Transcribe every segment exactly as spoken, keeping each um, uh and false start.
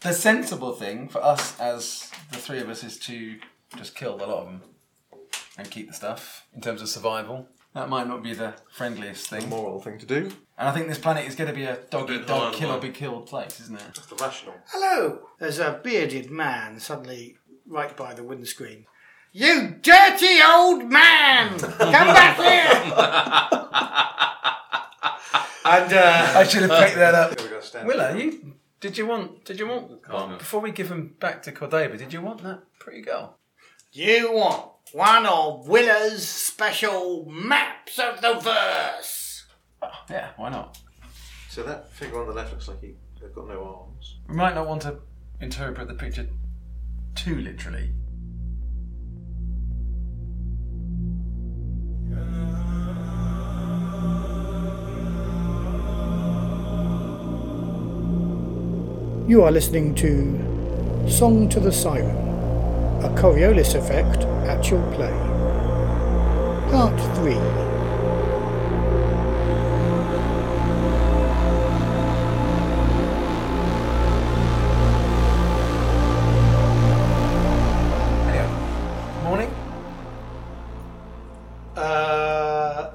The sensible thing for us as the three of us is to just kill a lot of them and keep the stuff in terms of survival. That might not be the friendliest thing. The moral thing to do. And I think this planet is going to be a dog A eat bit dog, hard kill or one. be killed place, isn't it? That's the rational. Hello! There's a bearded man suddenly right by the windscreen. You dirty old man! Come back here! and uh, I should have picked that up. We're going to stand Willa, you did you want? Did you want? Can't go. Before we give him back to Cordova, did you want that pretty girl? you want one of Willa's special maps of the verse? Oh, yeah, why not? So that figure on the left looks like he, they've got no arms. We might not want to interpret the picture too literally. You are listening to Song to the Siren, a Coriolis effect actual play. Part three. Anyway, morning. Uh,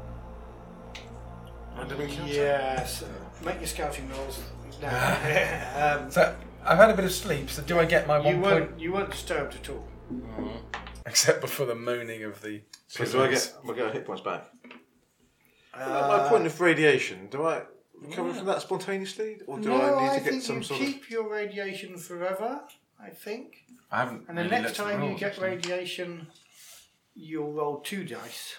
And we can yes. Make your scouting rolls. No. um, So I've had a bit of sleep. So do I get my one you point? weren't you weren't disturbed at all. Except before the moaning of the. So do I get? We'll get hit points back. Uh, My point of radiation. Do I recover from that spontaneously, or do no, I need I to get think some you sort keep your radiation forever. I think. I haven't. And the really next looked at the time you rules, get actually. radiation, you'll roll two dice.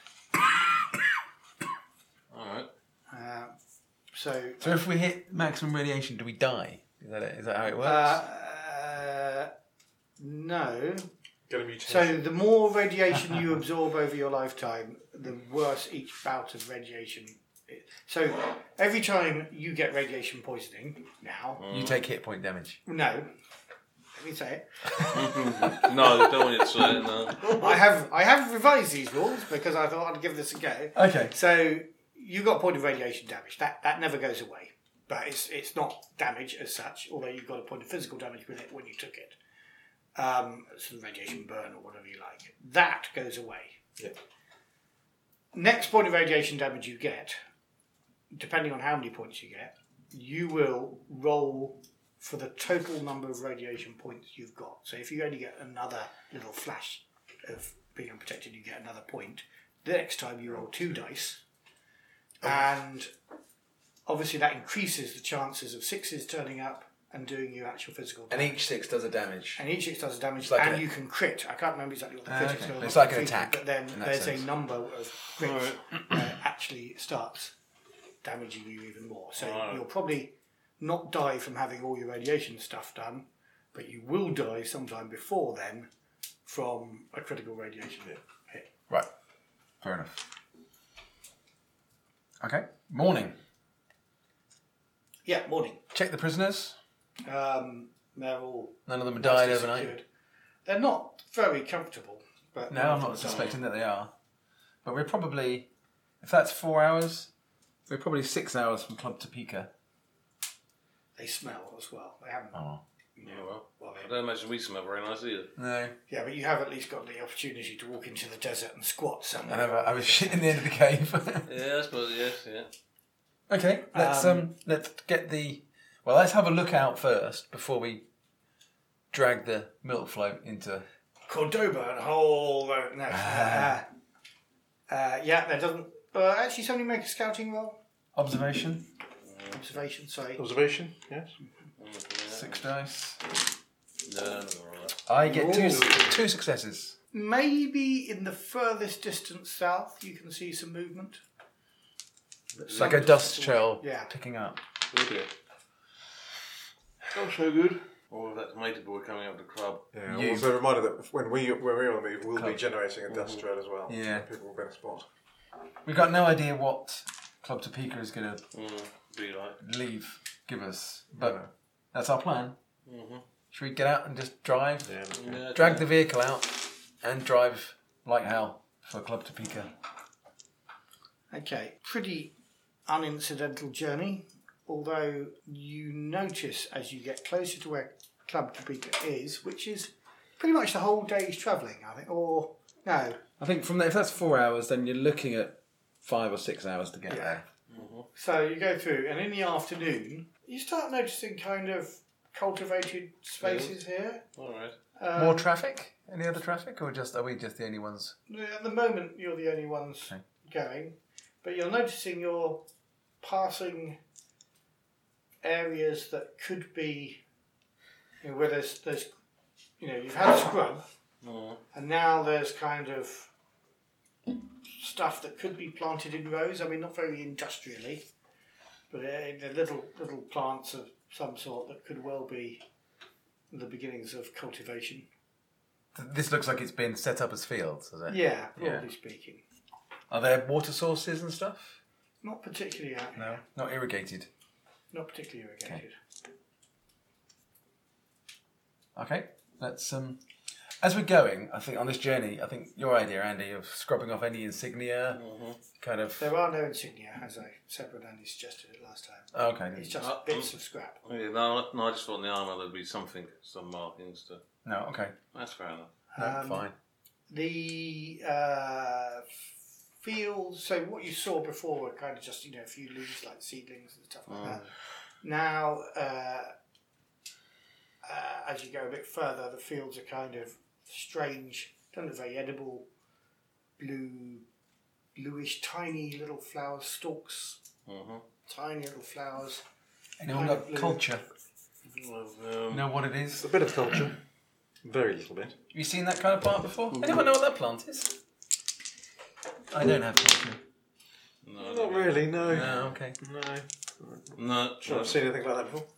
Alright. Uh, so, So if we hit maximum radiation, do we die? Is that it? Is that how it works? uh, uh, no. of get a mutation? So the more radiation you absorb over your lifetime, the worse each bout of radiation is. So every time you get radiation poisoning, now, you take hit point damage. no, let me say it. No, don't want you to say it, no. I have I have revised these rules because I thought I'd give this a go. Okay. So you got a point of radiation damage. That that never goes away, but it's it's not damage as such. Although you got a point of physical damage with it when you took it. Um, sort of radiation burn or whatever you like. That goes away. Yeah. Next point of radiation damage you get, depending on how many points you get, you will roll for the total number of radiation points you've got. So if you only get another little flash of being unprotected, you get another point. The next time you roll two dice, and obviously that increases the chances of sixes turning up and doing you actual physical And damage. each six does a damage. And each six does a damage, It's like and a- you can crit. I can't remember exactly what the Ah, crit okay. is. so It's I'm like not an confused, attack But then in that there's sense. a number of crits uh, actually starts damaging you even more. So Right. you'll probably not die from having all your radiation stuff done, but you will die sometime before then from a critical radiation hit. Right. Fair enough. Okay. Morning. Yeah, morning. Check the prisoners. Um, they're all None of them have died nicely overnight. secured. They're not very comfortable, but No, I'm not suspecting that they are. But we're probably, if that's four hours, we're probably six hours from Club Topeka. they smell as well. They haven't. Oh. Yeah, well, Well, I they, don't imagine we smell very nice either. No. yeah, but you have at least got the opportunity to walk into the desert and squat I somewhere. never, I was shit in the end of the cave. Yeah, I suppose, yes, yeah. Okay, let's Um, um, let's get the. Well, let's have a look out first before we drag the milk float into. Cordoba and whole road. No. uh, uh, yeah, that doesn't. Uh, actually, somebody make a scouting roll. Observation. Observation, sorry. Observation, yes. Six dice. No, no, alright. I get two Ooh. two successes. Maybe in the furthest distance south, you can see some movement. But It's some like a distance dust away- shell Yeah. picking up. Oh dear. Oh, so good. Or that mated boy coming up the club. Yeah. You- Also a reminder that when we when we're on the move, we'll Club. be generating a dust trail as well. Yeah. So people will better spot. We've got no idea what Club Topeka is going to Mm, be like. leave, give us, but No. that's our plan. Mm-hmm. Should we get out and just drive? Yeah. Yeah, Drag the vehicle out and drive like hell for Club Topeka. Okay. Pretty unincidental journey. although you notice as you get closer to where Club Topeka is, which is pretty much the whole day's travelling, I think, or no. I think from there, if that's four hours, then you're looking at five or six hours to get Yeah. there. So you go through, and in the afternoon, you start noticing kind of cultivated spaces here. All right. Um, More traffic? Any other traffic, or just are we just the only ones? At the moment, you're the only ones Okay. going, but you're noticing you're passing areas that could be, you know, where there's, there's, you know, you've had scrub, Mm. and now there's kind of stuff that could be planted in rows. I mean, not very industrially, but uh, the little little plants of some sort that could well be the beginnings of cultivation. This looks like it's been set up as fields, is it? Yeah, broadly Yeah. speaking. Are there water sources and stuff? Not particularly out No, here. not irrigated. Not particularly irrigated. Okay, let's um. As we're going, I think on this journey, I think your idea, Andy, of scrubbing off any insignia, Mm-hmm. kind of. There are no insignia, as I said when Andy suggested it last time. Oh, okay. It's just Uh, bits of scrap. Yeah, no, no, I just thought in the armour there'd be something, some markings to. No, okay. That's fair enough. No, Um, fine. The uh, fields, so what you saw before were kind of just, you know, a few leaves like seedlings and stuff like Mm. that. Now, uh, uh, as you go a bit further, the fields are kind of strange, don't look very edible, blue, bluish, tiny little flower stalks, Mm-hmm. tiny little flowers. Anyone kind of got blue. culture? Um, Know what it is? A bit of culture. Very little bit. Have you seen that kind of plant before? Anyone know what that plant is? I don't have culture. no, Not really, no. No, okay. No. No, Sure, I've seen anything like that before.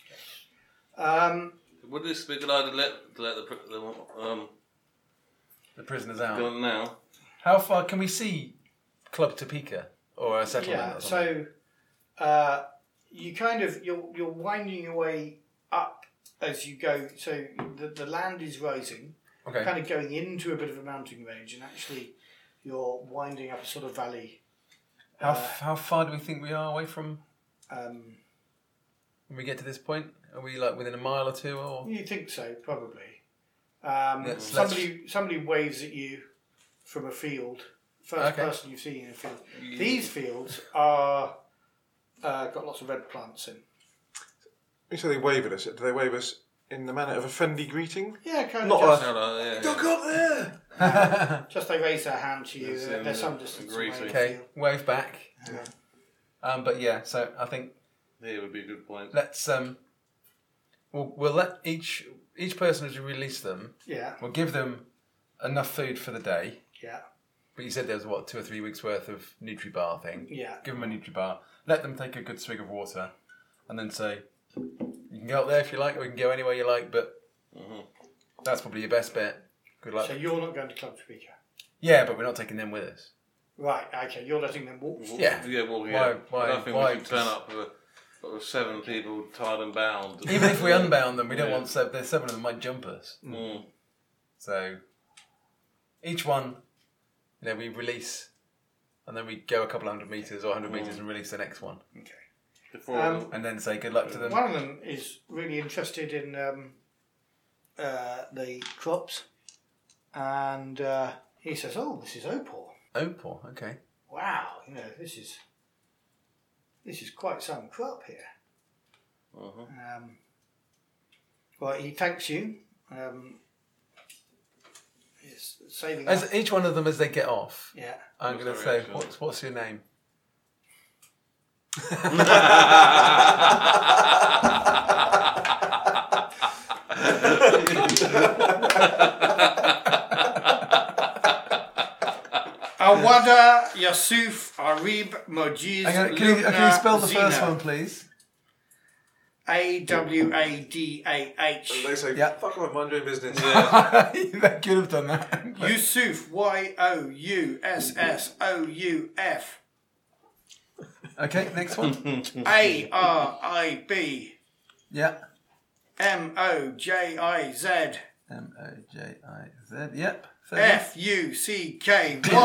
Um, Would this be a good idea to let, to let the, pr- the um, The prisoner's out. go on now? How far can we see Club Topeka or a settlement? yeah, or something? so uh, you kind of you're you're winding your way up as you go. So the the land is rising, okay. kind of going into a bit of a mountain range, and actually you're winding up a sort of valley. How uh, f- how far do we think we are away from Um, when we get to this point? Are we like within a mile or two, or you think so, probably. Um, Let's- somebody somebody waves at you from a field. First Okay. person you've seen in a field. These fields are uh, got lots of red plants in. You say they wave at us. Do they wave us in the manner of a friendly greeting? Yeah, kind Not of. Just, Hello, yeah, Look yeah. up there! just they raise their hand to you. Yes, They're, and, they're uh, some distance away. greeting. in the okay? field. Wave back. Yeah. Um, but yeah, so I think Here would be a good point. let's um, we'll we'll let each each person as we release them, Yeah, we'll give them enough food for the day. yeah, But you said there was what two or three weeks worth of Nutri-Bar thing. yeah. Give them a Nutri-Bar. Let them take a good swig of water, and then say, "You can go up there if you like, or you can go anywhere you like." But Mm-hmm. that's probably your best bet. Good luck. So you're not going to Club Topeka. Yeah, but we're not taking them with us. Right, okay, you're letting them walk. Yeah. Yeah, well, yeah. Why- why- I don't think why we should turn just- up with, a, with seven people tied and bound. Even if we unbound them, we don't Yeah. want seven. There's seven of them might jump us. Mm. So each one, you know, we release, and then we go a couple hundred meters or hundred meters and release the next one, Okay. Before Um, and then say good luck to them. One of them is really interested in um, uh, the crops, and uh, he says, "Oh, this is opal. Opal, okay. Wow, you know, this is this is quite some crop here." uh-huh. Um, well, he thanks you. Um, he's saving As up. each one of them, as they get off, Yeah. I'm What's going to their say, reaction? "What's what's your name?" Awada Yusuf Arib Mojiz. Hang on, can, you, can you Lubna spell the first Zina. one, please? A W A D A And H. they say, Yeah. fuck off, mind your own business. They could have done that. Yusuf Y O U S S O U F. Okay, next one. A R I B Yeah. M O J I Z M O J I Z. Yep. thirty. F U C K Y.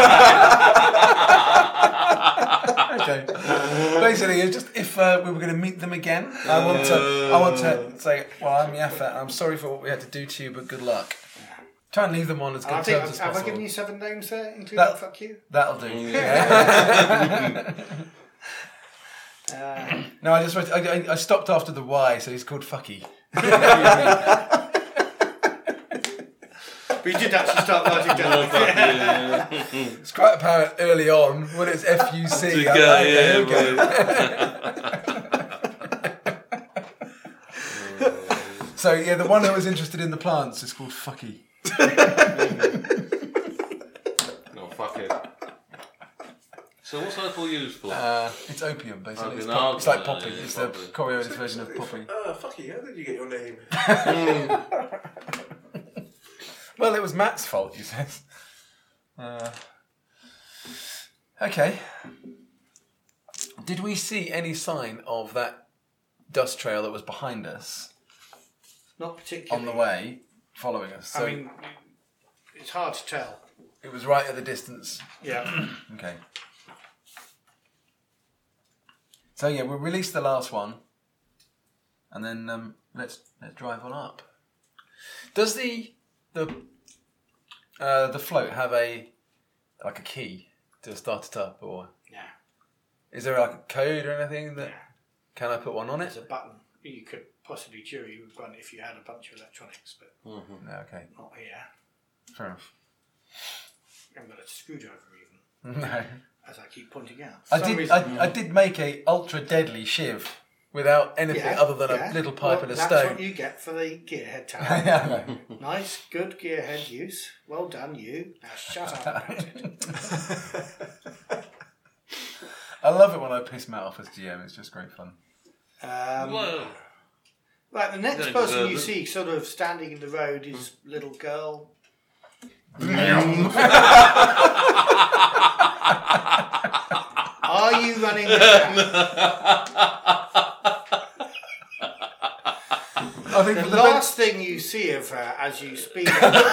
Okay. Basically, it's just if uh, we were going to meet them again, I want to. I want to say, well, I'm Yaffa. I'm sorry for what we had to do to you, but good luck. Try and leave them on as good I think, terms as have possible. I given you seven names there, including That- fuck you? That'll do. Yeah. Uh, No, I just wrote, I, I, I stopped after the Y, so he's called Fucky. but you did actually start writing down. It's quite apparent early on when it's F U C. Yeah, I'm like, okay, yeah, here we go. So yeah, the one who was interested in the plants is called Fucky. No, fuck it. So what's opal used for? Uh, it's opium, basically. It's, Opium, pop, it's like yeah, poppy. yeah, It's poppy. the Coriolis version of poppy. Uh, fuck you, how did you get your name? Well, it was Matt's fault, he says. Uh, okay. Did we see any sign of that dust trail that was behind us Not particularly. on the way, following us? So I mean, it's hard to tell. it was right at the distance. Yeah. Okay. So yeah, we'll release the last one, and then um, let's let's drive on up. Does the the uh, the float have a like a key to start it up, or Yeah. is there like a code or anything that Yeah. can I put one on There's it? a button. You could possibly jury one if you had a bunch of electronics, but No, okay, not here. fair enough. I haven't got a screwdriver even, No, as I keep pointing out. I For some did. reason- I, I did make a ultra deadly shiv without anything Yeah, other than yeah. a little pipe Well, and a that's stone. what you get for the gearhead tower. Yeah, I know. Nice, good gearhead use. Well done, you. Now shut up about it. I love it when I piss Matt off as G M. It's just great fun. Um, Whoa. right, the next Don't person deserve you it. see sort of standing in the road is little girl. Are you running the cab? I think The for the last thing you see of her as you speak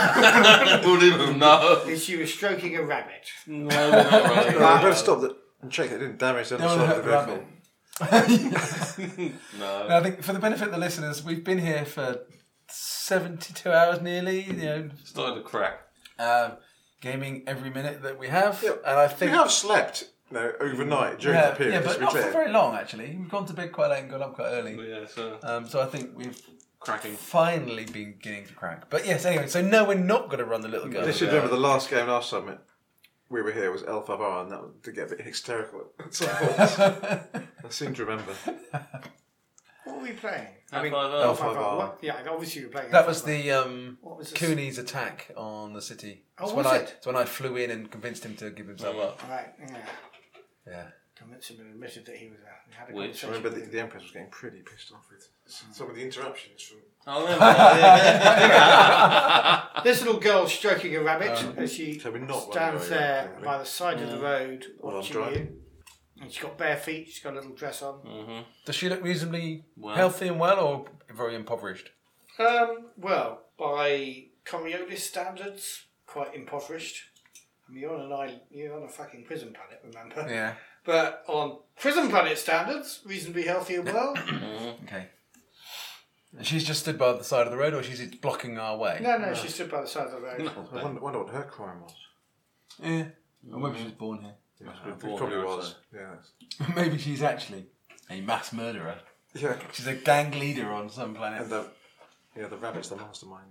No. is she was stroking a rabbit. No, we're not running. No, I better stop that and check it didn't damage the No other one side of hurt the the vehicle. rabbit. No. No, I think for the benefit of the listeners, we've been here for seventy-two hours nearly. You know, Starting to crack. uh, gaming every minute that we have, Yeah, and I We think have slept no, overnight during yeah, that period, yeah, let's but be not for clear. very long actually. We've gone to bed quite late and got up quite early. Yeah, so Um, so I think we've cracking. finally been beginning to crack. But yes, anyway, so no, we're not going to run the little girl. They should remember the last game last summit we were here was L five R, and that was to get a bit hysterical at some points. I seem to remember. What were we playing? L five R. L five R. L five R. What? Yeah, obviously you were playing. That L was five R. the um, What was this? Cooney's attack on the city. Oh, it's was when I, it? It's when I flew in and convinced him to give himself up. Right, yeah. Yeah. Convinced him and admitted that he was a, he had a Which? I conversation remember the, with the Empress was getting pretty pissed off with some of the interruptions from. Oh, yeah. him. This little girl stroking a rabbit as she So we're not stands running there away, really. by the side of the road Well, I'm watching driving. you. And she's got bare feet, she's got a little dress on. Mm-hmm. Does she look reasonably Well. healthy and well, or very impoverished? Um, well, by Coriolis standards, quite impoverished. I mean, you're on an island, you're on a fucking prison planet, remember? Yeah. But on prison planet standards, reasonably healthy and well. Okay. And she's just stood by the side of the road, or she's blocking our way? No, no, she stood by the side of the road. I wonder, wonder what her crime was. Yeah. Or maybe she was born here. Yeah, been I think born probably here, was. so. Yeah. that's- Maybe she's actually a mass murderer. Yeah. She's a gang leader on some planet. And the yeah, the rabbit's the mastermind.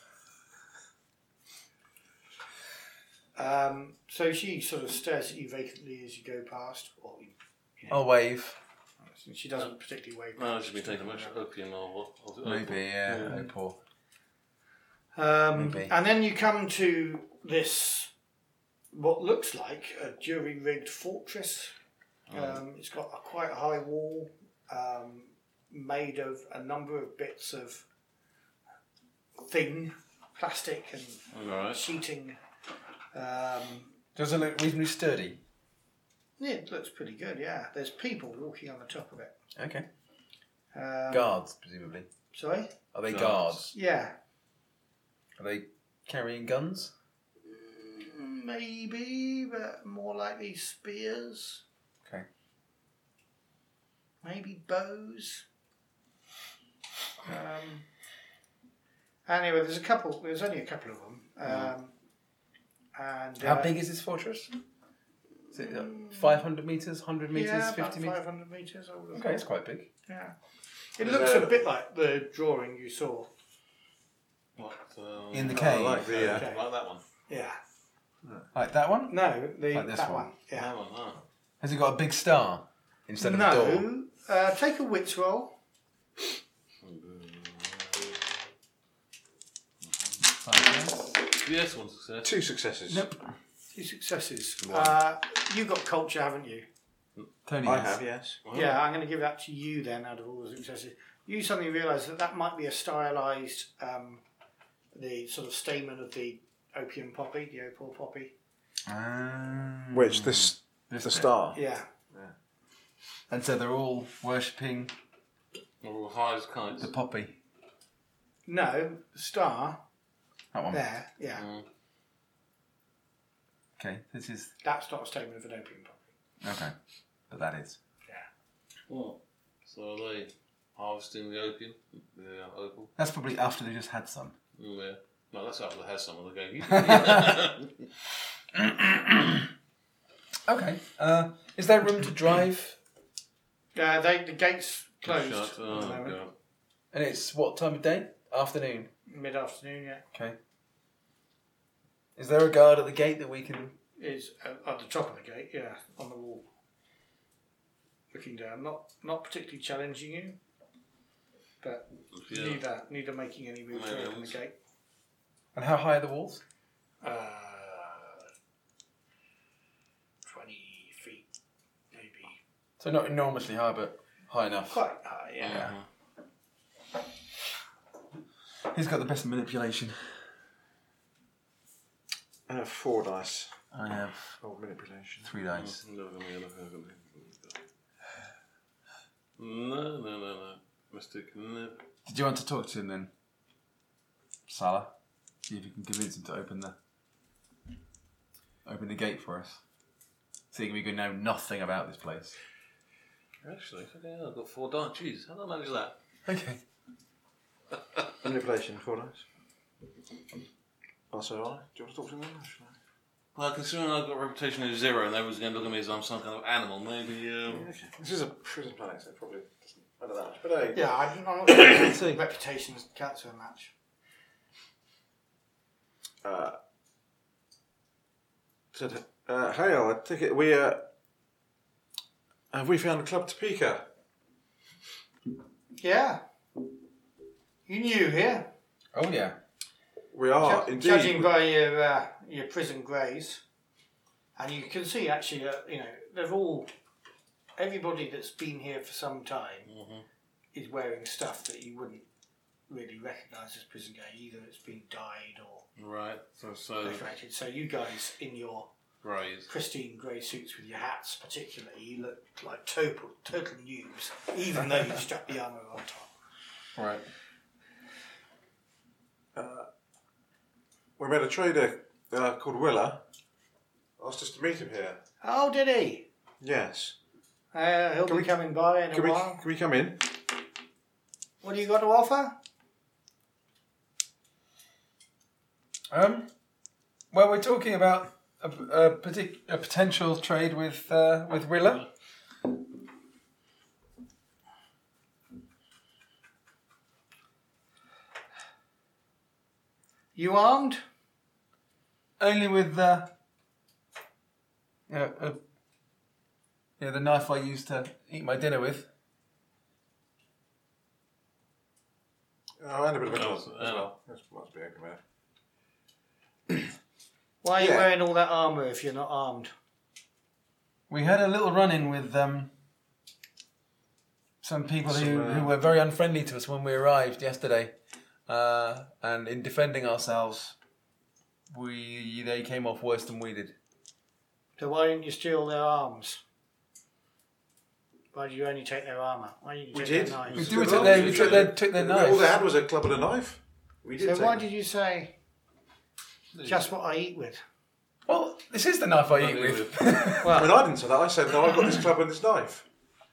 Um, so she sort of stares at you vacantly as you go past. Or, you know, I'll wave. she doesn't particularly wave. No, she's been taking much opium or what? or- or- Maybe, yeah. Oh, poor. Um, Maybe. and then you come to this, what looks like a jury-rigged fortress. Um, it's got a quite a high wall, um, made of a number of bits of thin plastic and Alright. sheeting. Um, Does it look reasonably sturdy? yeah, it looks pretty good. Yeah, there's people walking on the top of it. Okay. Um, Guards, presumably. Sorry. Are they Guards. guards? Yeah. Are they carrying guns? Maybe, but more likely spears. Okay. Maybe bows. Um, anyway, there's a couple. There's only a couple of them. Um, and How uh, big is this fortress? Is it uh, five hundred metres, one hundred metres, yeah, fifty about metres? five hundred metres. I would have Okay, it's thought. quite big. Yeah. It Is looks there- a bit like the drawing you saw. What, um, In the Oh, cave. I like the. Uh, Okay. Like that one. Yeah. Like that one? No, the Like this that one? one. Yeah. That one, oh. Has it got a big star instead of a door? No. Uh, take a wits roll. Yes, one success. two successes. Nope. Two successes. One. Uh, you got culture, haven't you? Tony I has. have, yes. Wow. Yeah, I'm going to give that to you then. Out of all the successes, you suddenly realise that that might be a stylised, um, the sort of stamen of the opium poppy, the opal poppy. Um, Which, this, this the bit. star. Yeah. And so they're all worshipping Or high as kites. the poppy. No, the star That one. there. Yeah, Mm. Okay, this is. that's not a statement of an opium poppy. Okay. But that is. What? So are they harvesting the opium? The uh, opal? That's probably after they just had some. Mm, yeah. No, that's after they had some of the go. Okay. Uh, is there room to drive? Uh, they the gates closed Shut. at the Oh, moment. God. And it's what time of day? Afternoon. Mid afternoon. Yeah, Okay. Is there a guard at the gate that we can? is uh, at the top of the gate. Yeah, on the wall, looking down. Not not particularly challenging you, but Yeah. neither neither making any move to No, open the it's- gate. And how high are the walls? Uh, twenty feet, maybe. So not enormously high, but high enough. Quite high, yeah. Mhm. Who's got the best manipulation? I have four dice. I have Oh, manipulation. three dice. Look at me, look at me. No, no, no, no. Mystic, no. Did you want to talk to him then, Salah? See if you can convince him to open the open the gate for us. Seeing we can know nothing about this place. Actually, okay, I've got four dice. Jeez, how did I manage that? Okay. Manipulation, four dice. Also, I. Do you want to talk to them? Or should I? Well, considering I've got a reputation of zero and everyone's going to look at me as I'm some kind of animal, maybe. Um, Okay. This is a prison planet, so it probably doesn't matter that much. But hey, Yeah, I'm I'm not sure see. reputations count to a match. Uh, said, uh, Hale, I think it, we, uh, have we found Club Topeka? Yeah. You knew here. Oh yeah. We are, Ju- indeed. Judging by your uh, your prison greys, and you can see actually, uh, you know, they've all, everybody that's been here for some time mhm. is wearing stuff that you wouldn't really recognise as prison gay. Either it's been dyed or Right, so, so, decorated. So you guys in your greys. pristine grey suits with your hats, particularly, you look like total total noobs, even though you've strapped the armour on top. Right. Uh, we met a trader uh, called Willa. Asked us to meet him here. Oh, did he? Yes. Uh, he'll Can be we- coming by in a Can we, while. can we come in? What do you got to offer? Um. Well, we're talking about a, a, partic- a potential trade with uh, with Rilla. You armed? Only with uh, yeah, uh, yeah, the knife I used to eat my dinner with. Oh, and a bit of a Oh, closet as oh. well. That must be okay, man. Why are you Yeah. wearing all that armour if you're not armed? We had a little run-in with um, some people who, Some, uh, who were very unfriendly to us when we arrived yesterday, uh, and in defending ourselves, we they came off worse than we did. So why didn't you steal their arms? Why did you only take their armour? Why didn't you We take did. their We, knives? did, we took their, we took their, took their All they knives. had was a club and a knife. We did So take why them. did you say Just what I eat with. Well, this is the knife I eat with. I mean, I didn't say that. I said, no, I've got this club and this knife.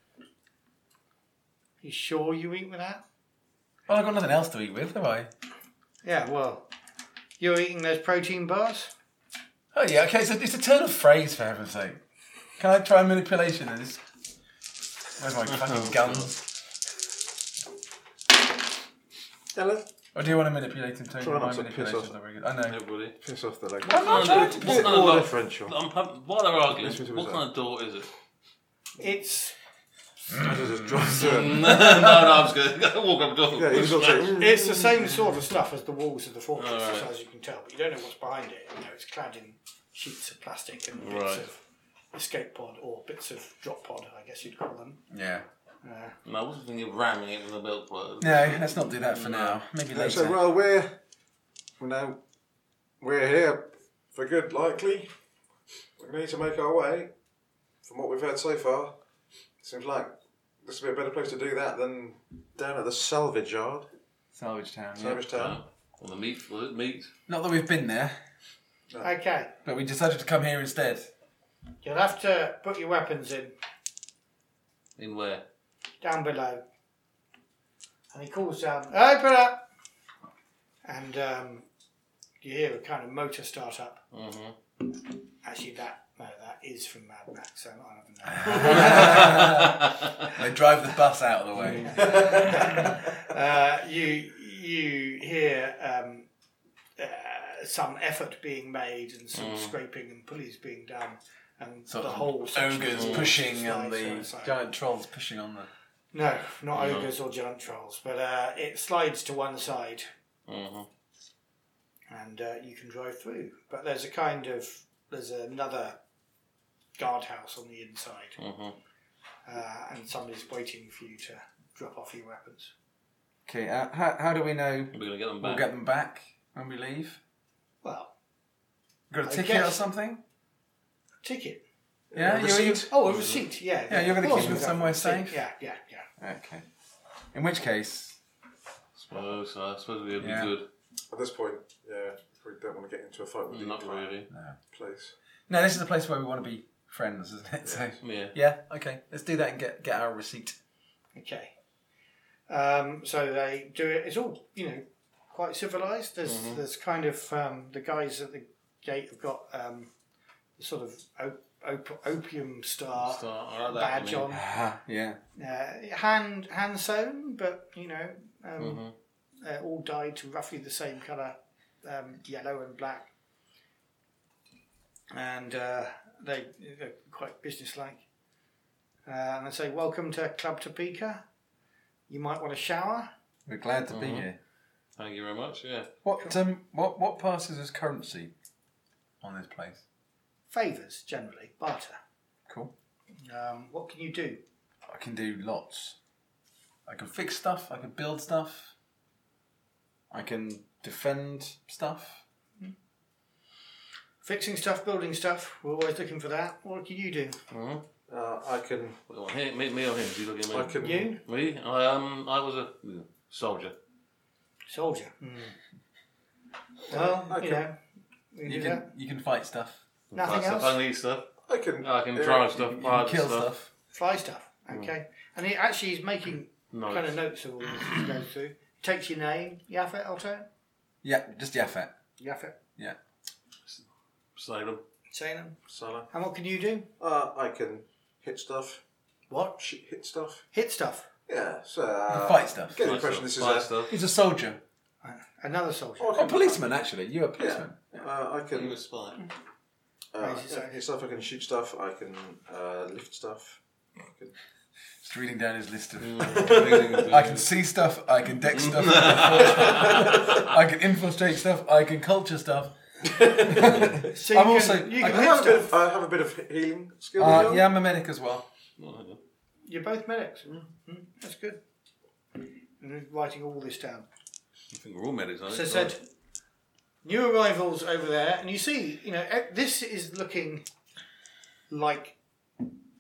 You sure you eat with that? Well, I've got nothing else to eat with, have I? Yeah, well, you're eating those protein bars? Oh, yeah, okay, so it's a turn of phrase, for heaven's sake. Can I try manipulation of this? Where's my fucking guns? Ellen? Or do you want to manipulate him too? Try not My to piss manipulation's off. not very good. I know. Everybody. Piss off the leg. I'm not trying to What piss kind it. of More door- differential. I'm, I'm- while they're arguing, Yes, yes, what yes. kind of door is it? It's I just drive through it. no, no, I'm just going to walk up the door. Yeah, he's got to say, it's the same sort of stuff as the walls of the fortress, Alright. as far as you can tell, but you don't know what's behind it. You know, it's clad in sheets of plastic and bits Right. of escape pod or bits of drop pod, I guess you'd call them. Yeah. Uh, No, I wasn't thinking of ramming it with a milk plate. No, let's not do that for now. Maybe Yeah, later. so, well, we're, we know, we're here for good, likely. We need to make our way. From what we've heard so far, seems like this would be a better place to do that than down at the salvage yard. Salvage Town, yeah. Salvage town. On the meat, was it meat? Not that we've been there, okay, but we decided to come here instead. you'll have to put your weapons in In where? down below. And he calls down, open up! And um, you hear a kind of motor start up. Mm-hmm. Actually, that no, that is from Mad Max, so I don't know. They drive the bus out of the way. uh, you you hear um, uh, some effort being made and some scraping and pulleys being done, and Sort the of whole section ogres slides pushing on side the by side. giant trolls pushing on the. No, not No. ogres or giant trolls, but uh, it slides to one side, Mm-hmm. and uh, you can drive through. But there's a kind of there's another guardhouse on the inside, Mm-hmm. uh, and somebody's waiting for you to drop off your weapons. Okay, uh, how, how do we know We're going to get them we'll back. get them back when we leave? Well, Got a I ticket or guess- something? ticket. Yeah, A you- receipt? Oh, a receipt. Yeah. Yeah, you're gonna of course keep them we've got somewhere a receipt. safe? Yeah, yeah, yeah. Okay. In which case, suppose, I suppose we'd be Yeah. good. At this point, yeah, we don't want to get into a fight with the Not entire really. place. no, this is a place where we want to be friends, isn't it? So, Yeah. yeah, okay, let's do that and get get our receipt. Okay. Um, so they do it. It's all you know, quite civilized. There's Mm-hmm. there's kind of um, the guys at the gate have got um, the sort of op- op- opium star So, I like that. badge I mean. on, Ah, yeah. uh, hand hand sewn, but you know, um, Mhm. uh, all dyed to roughly the same colour, um, yellow and black, and uh, they they're quite businesslike. Uh, and they say, "Welcome to Club Topeka. You might want a shower." We're glad to be Mhm. here. Thank you very much, yeah. What um what what passes as currency on this place? Favours, generally, barter. Cool. Um, what can you do? I can do lots. I can fix stuff. I can build stuff. I can defend stuff. Fixing stuff, building stuff. We're always looking for that. What can you do? Mm-hmm. Uh, I can, Well, here, me, me or him? Do you look at me? I can. You? Me? I, um, I was a soldier. Soldier. Well, I you can- know, we can You do can that. you can fight stuff. Nothing Fight stuff. else? I need stuff. I can. I can yeah, drive stuff, You can pilot kill stuff. stuff. Fly stuff. Okay. And he actually is making Nice. kind of notes of all this as he goes through. He takes your name, Yafet Alto. Yeah, just Yafet. Yafet. Yeah. Salem. Salem. Salah. And what can you do? Uh, I can hit stuff. What? Sh- hit stuff. Hit stuff. Yeah, so. You Uh, can fight stuff. Get the Fight impression stuff. this is Fight a. stuff. He's a soldier. Another soldier. Oh, I Oh, can- policeman actually. You're a policeman. Yeah. Uh, I You can. a spy. Uh, Raise his yeah, axe. hit stuff. I can shoot stuff. I can uh, lift stuff. I can. Just reading down his list of. Mm. I can see stuff. I can deck stuff. I can infiltrate stuff. I can culture stuff. So you I'm can, also- you I can I hit have, a bit stuff. of, I have a bit of healing skill. Uh, as well. yeah, I'm a medic as well. Oh, hang on. You're both medics. Mm, that's good. And he's writing all this down. I think we're all medics, aren't So we? said, new arrivals over there, and you see, you know, eh, this is looking like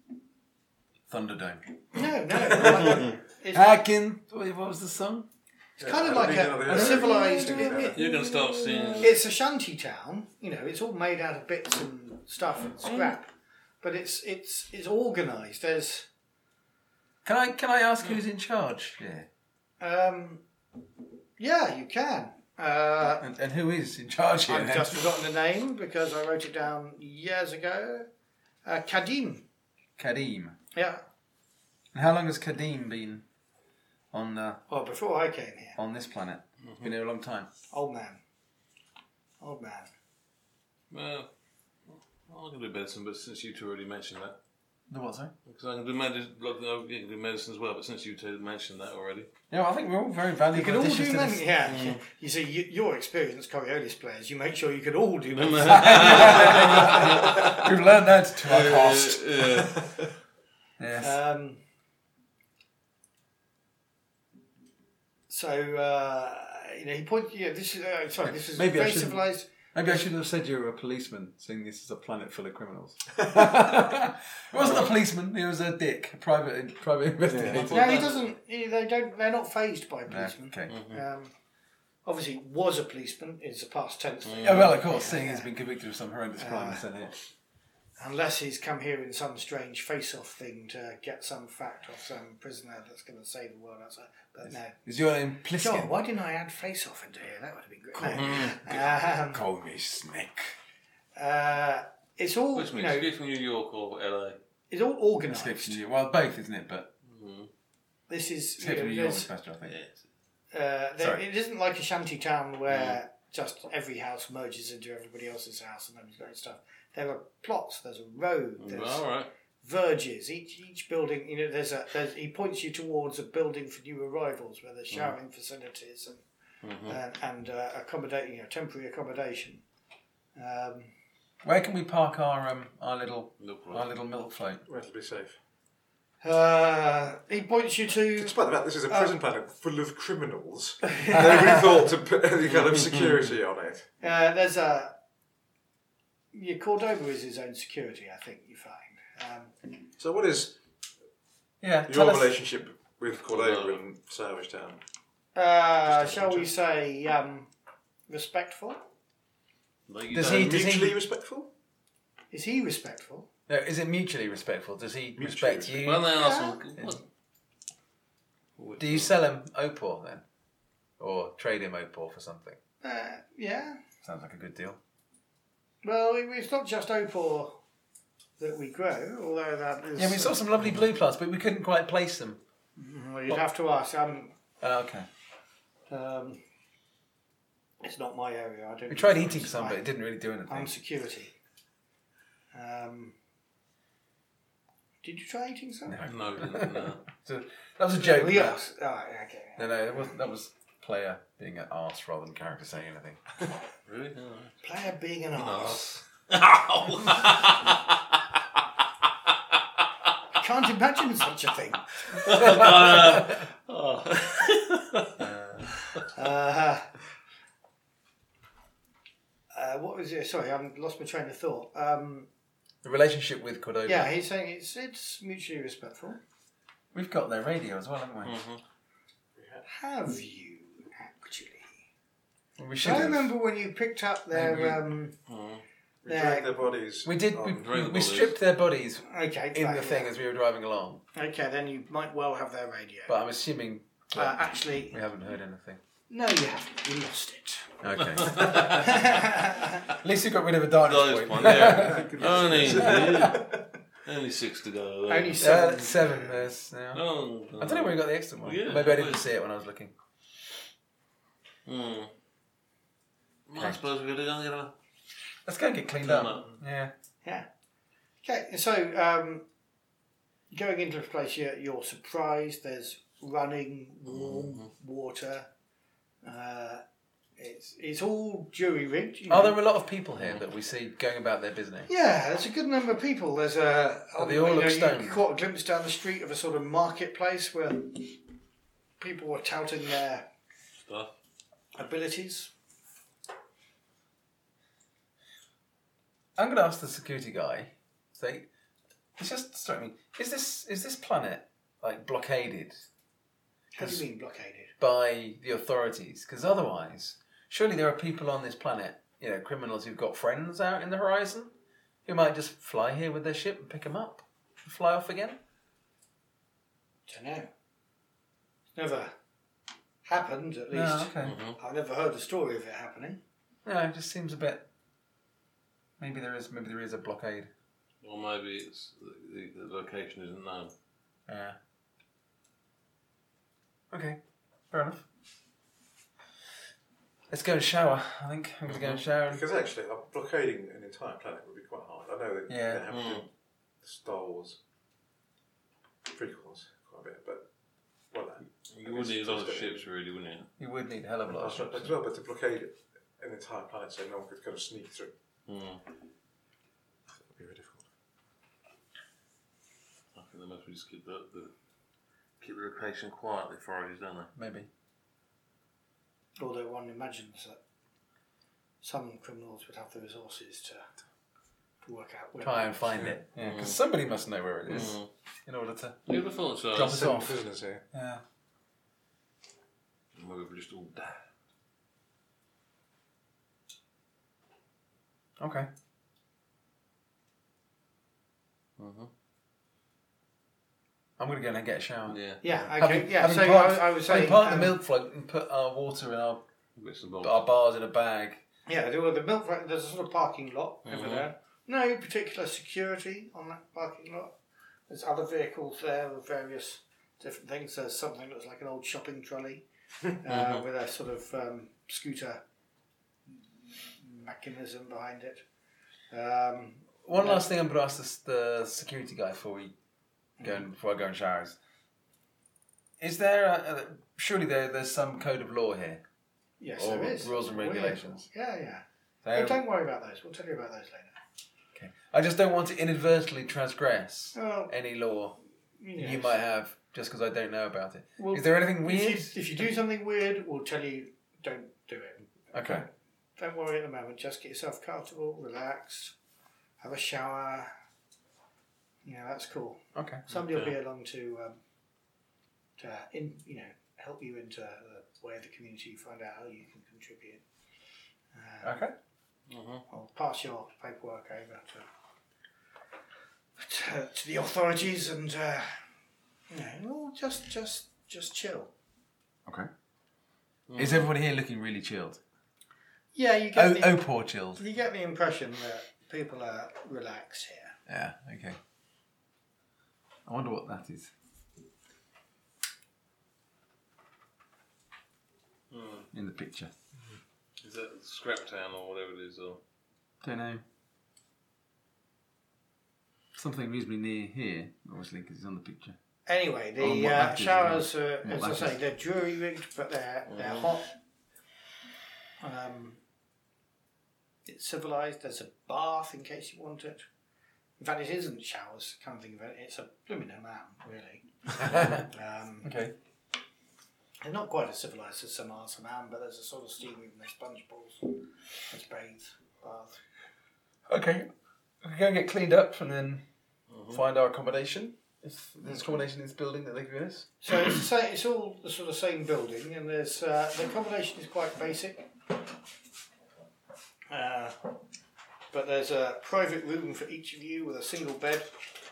Thunderdome. no, no. like, it's, I can. Wait, what was the song? It's kind of like a, a civilized. It, it, You're going to start seeing. it's a shanty town. You know, it's all made out of bits and stuff and scrap, but it's it's it's organised. There's. Can I can I ask who's in charge? Yeah. Um, yeah, you can. Uh, And, and who is in charge here? I've then? just forgotten the name because I wrote it down years ago. Uh, Kadim. Kadim. Yeah. And how long has Kadim been on uh, Well, before I came here. on this planet? He's been here a long time. Old man. Old man. Well, I can do medicine, but since you two already mentioned that. The what, sorry? Because I can do medicine, like, I can do medicine as well, but since you two mentioned that already. Yeah, well, I think we're all very valuable You can all additions do to many. this. Yeah. You see, you, your experience, Coriolis players, you make sure you can all do many. We've learned that to our cost. Yeah. Yes. Um, so, uh, you know, he pointed, yeah, this is, uh, sorry, this is Maybe I very shouldn't- civilised. Maybe I should have said you were a policeman, seeing this is a planet full of criminals. He wasn't a policeman; he was a dick, a private private investigator. No, he doesn't, he, they don't, they're not phased by No, policemen. okay. Um, obviously, was a policeman is a past tense thing. Yeah, well, of course, seeing he's been convicted of some horrendous crime and sent here. Unless he's come here in some strange face-off thing to get some fact off some prisoner that's going to save the world outside. But no. Is your name Pliskin? God, why didn't I add face-off into here? That would have been great. No. Um, Call me Snake. uh, it's all, Which you means know, escape from New York or L A. it's all organised. Escape from New York. Well, both, isn't it? But This is, Escape you from know, New York is there's- better, I think. Uh, there, Sorry. it isn't like a shanty town where just every house merges into everybody else's house and then you've got stuff. There are plots. There's a road. There's All right. verges. Each each building, you know, there's a. There's, he points you towards a building for new arrivals where there's showering facilities and and, and uh, accommodating, you know, temporary accommodation. Um, Where can we park our um our little Milk our float. little milk float? Where to be safe. uh, he points you to. Despite the fact this is a prison planet full of criminals, nobody thought to put any kind of security on it. Uh, there's a. Yeah, Cordova is his own security, I think you find. Um, So, what is Yeah, tell your us. relationship with Cordova and Savage Town? uh, shall we say um, respectful? Like you Does don't- he- does Mutually respectful? Is he respectful? No, is it mutually respectful? Does he Mutually respect you? Well, then ask him. What? Do you sell him opal then, or trade him opal for something? Uh, yeah. Sounds like a good deal. Well, it- it's not just opal that we grow, although that is. Yeah, we saw some lovely blue plants, but we couldn't quite place them. Well, you'd have to ask. Um, Oh, okay. um, it's not my area. I don't. We tried do eating forest. some, but I- it didn't really do anything. I'm security. Um, did you try eating some? No, didn't, no. So, that was a joke. Well, Matt. yes. Oh, yeah, okay. No, no, that was that was player being an arse rather than character saying anything. Really? No. Player being an arse. Oh. I can't imagine such a thing. uh, oh. Uh, uh, what was it? Sorry, I've lost my train of thought. Um, The relationship with Cordova. yeah, he's saying it's it's mutually respectful. We've got their radio as well, haven't we? Have you actually? Well, we should I have. remember when you picked up their. Maybe. Um, We Yeah. drag their bodies. We did. We, on- we, we bodies. stripped their bodies okay, in fine, the thing yeah. as we were driving along, Okay, then you might well have their radio. but I'm assuming uh, that actually, we haven't heard anything. no, you haven't. You lost it. Okay. At least you got rid of a darkness Nice point. one, yeah. Only, only six to go. though. Only Uh, seven. seven. There's. Yeah. Oh, I don't know where you got the extra one. Yeah, Maybe I didn't please. see it when I was looking. Hmm. Well, I suppose we're going to go and get a... Let's go and get cleaned Clean up. up. Yeah. Yeah. Okay, so um, going into this place, you're, you're surprised. There's running, warm water. Uh, it's it's all jury rigged. You know. Are there a lot of people here that we see going about their business? Yeah, there's a good number of people. There's a. Oh, they all you look know, stoned. You caught a glimpse down the street of a sort of marketplace where people were touting their Stuff. abilities. I'm going to ask the security guy. Say, it's just struck me. Is this is this planet like blockaded? How do you mean blockaded? by the authorities? Because otherwise, surely there are people on this planet, you know, criminals who've got friends out in the horizon, who might just fly here with their ship and pick them up and fly off again. Don't know. Never happened, at least. No, okay. Mm-hmm. I've never heard the story of it happening. No, it just seems a bit. Maybe there is. Maybe there is a blockade. Or maybe it's the, the, the location isn't known. Yeah. Okay. Fair enough. Let's go and shower. I think I'm going to go and shower. And... Because actually, uh, blockading an entire planet would be quite hard. I know that Yeah. they have Mm. done the Star Wars prequels quite a bit, but well, no. You would need a lot of ships, really, wouldn't you? You would need a hell of a lot of But ships. as well, but to blockade an entire planet so no one could kind of sneak through, Mm. that would be very difficult. I think they must just keep the, the keep the location quiet, the authorities, don't they? Maybe. Although one imagines that some criminals would have the resources to, to work out where Try it and is. find it. Yeah, because Mm. somebody must know where it is Mm. in order to. You would have thought so. Drop us Seven off. prisoners here. Yeah. Maybe we're just all dead. Okay. Mm-hmm. I'm going to go and get a shower. Yeah. Yeah, okay, Having- yeah. having So parked- I, I was having saying, parked the um, milk float and put our water in our, Bits and bobs. our bars in a bag. yeah, there were the milk. Ra- there's a sort of parking lot over Mhm. there. No particular security on that parking lot. There's other vehicles there with various different things. There's something that looks like an old shopping trolley uh, Mhm. with a sort of um, scooter mechanism behind it. Um, One Yeah. last thing I'm going to ask this, the security guy before we go and, before I go and shower is: Is there a, a, surely there there's some code of law here? yes, Or there is. rules and Oh, yeah. regulations. Yeah, yeah. So, But don't worry about those. We'll tell you about those later. okay. I just don't want to inadvertently transgress Oh, any law yes. you might have just because I don't know about it. Well, Is there anything If weird? you, if you do something weird, we'll tell you don't do it. Okay. Don't worry at the moment. Just get yourself comfortable, relaxed, have a shower. Yeah, that's cool. Okay. Somebody will Okay. be along to um, to in, you know help you into the way of the community, find out how you can contribute. Uh, Okay. Mm-hmm. I'll pass your paperwork over to to, to the authorities, and uh, you know, we'll just just just chill. Okay. Is everybody here looking really chilled? Yeah, you get Oh, the, oh, poor chilled. you get the impression that people are relaxed here. Yeah. Okay. I wonder what that is Mm. in the picture. Is that Scrap Town or whatever it is? Or Don't know. Something reasonably near here, obviously, because it's on the picture. Anyway, Oh, the what uh, that is, showers, are, What as I that say, is. they're jury rigged, but they're they're Mhm. hot. Um, it's civilised. There's a bath in case you want it. In fact, it isn't showers. Can't think of it. It's a blooming hammam, really. Um, Okay. they're not quite as civilised as some are hammam, but there's a sort of steam room. There's sponge balls. There's bathe, bath. Okay. We go and get cleaned up and then Mhm. find our accommodation. If there's accommodation in this building that they've given us. So it's, the same, it's all the sort of same building, and there's uh, the accommodation is quite basic. Uh, but there's a private room for each of you with a single bed.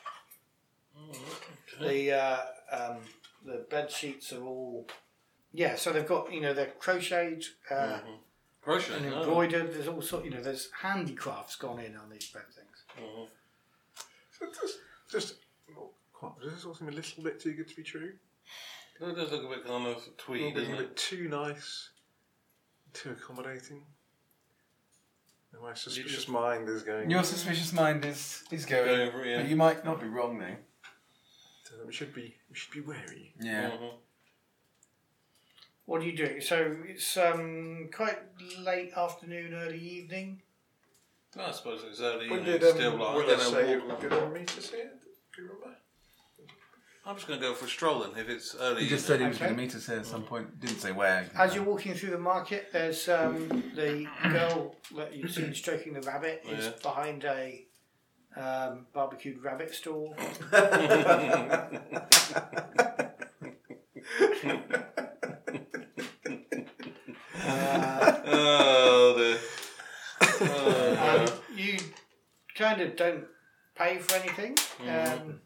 The uh, um, the bed sheets are all yeah. So they've got you know they're crocheted uh, Mm-hmm. Crochet. and no. embroidered. There's all sort you know there's handicrafts gone in on these bed things. Mhm. So just, just oh, quite, does this all seem a little bit too good to be true? It does look a bit kind of A twee, little doesn't bit it? too nice, too accommodating. And my suspicious just- mind is going. Your suspicious mind is is going. Going for it, yeah. But you might not be wrong though. So we should be, we should be wary. Yeah. Mhm. What are you doing? So it's um, quite late afternoon, early evening. I suppose it's early. When and did it's um, still like, Willa I'm, say gonna it walk- was going to meet us here? Do you remember? I'm just going to go for a stroll then if it's early. He just said he was Okay. going to meet us here at some point. Didn't say where. As you're walking through the market, there's um, the girl that you've seen stroking the rabbit is Yeah. behind a um, barbecued rabbit stall. kind of don't pay for anything. Mhm. Um,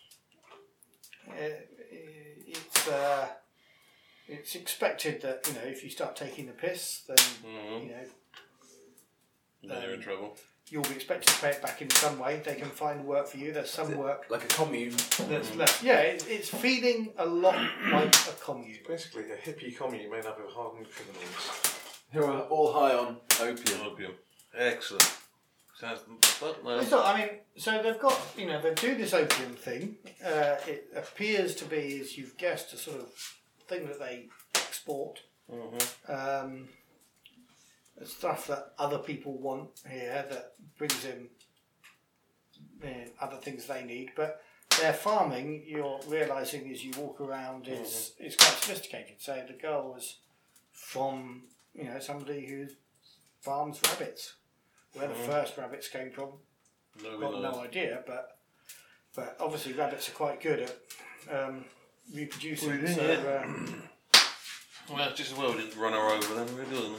it, it's uh, it's expected that, you know, if you start taking the piss, then Mhm. you know Then you're in trouble. you'll be expected to pay it back in some way. They can find work for you. There's some work Like a commune. that's left. Yeah, it, it's feeling a lot like a commune. Basically, a hippie commune made up of hardened criminals. Who are all high on opium. Opium. Excellent. Sounds. But no. It's not, I mean, so they've got, you know, they do this opium thing. Uh, it appears to be, as you've guessed, a sort of thing that they export. Mhm. Um, stuff that other people want here that brings in uh, other things they need. But their farming, you're realising as you walk around, is is quite sophisticated. So the girl was from, you know, somebody who farms rabbits. Where the Mhm. first rabbits came from, No, got no idea. But but obviously rabbits are quite good at um, reproducing. Well, so, yeah. uh, Well, it's just as well we didn't run her over then, really, didn't we?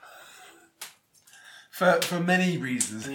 For for many reasons.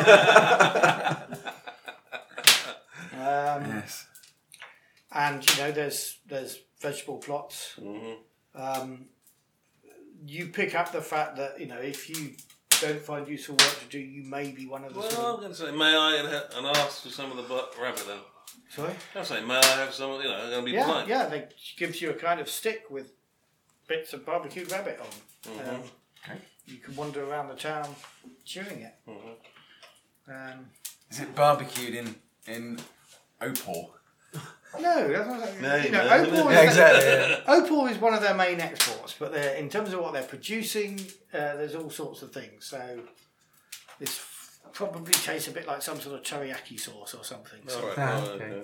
um, Yes. And you know, there's there's vegetable plots. Mhm. Um, you pick up the fact that, you know, if you don't find useful work to do, you may be one of the. Well, sort I'm of, going to say, may I and, ha- and ask for some of the butt rabbit then? sorry. I'm saying, may I have some? You know, I'm going to be Yeah, polite. yeah. They she gives you a kind of stick with bits of barbecued rabbit on. Mhm. Um, Okay. You can wander around the town chewing it. Mhm. Um, Is it barbecued in in Opal? no, that's not, No, you know, no, Opal, no. is Yeah, exactly. Yeah. Opal is one of their main exports, but they're, in terms of what they're producing, uh, there's all sorts of things. So this f- probably tastes a bit like some sort of teriyaki sauce or something. All right. Ah, oh, okay.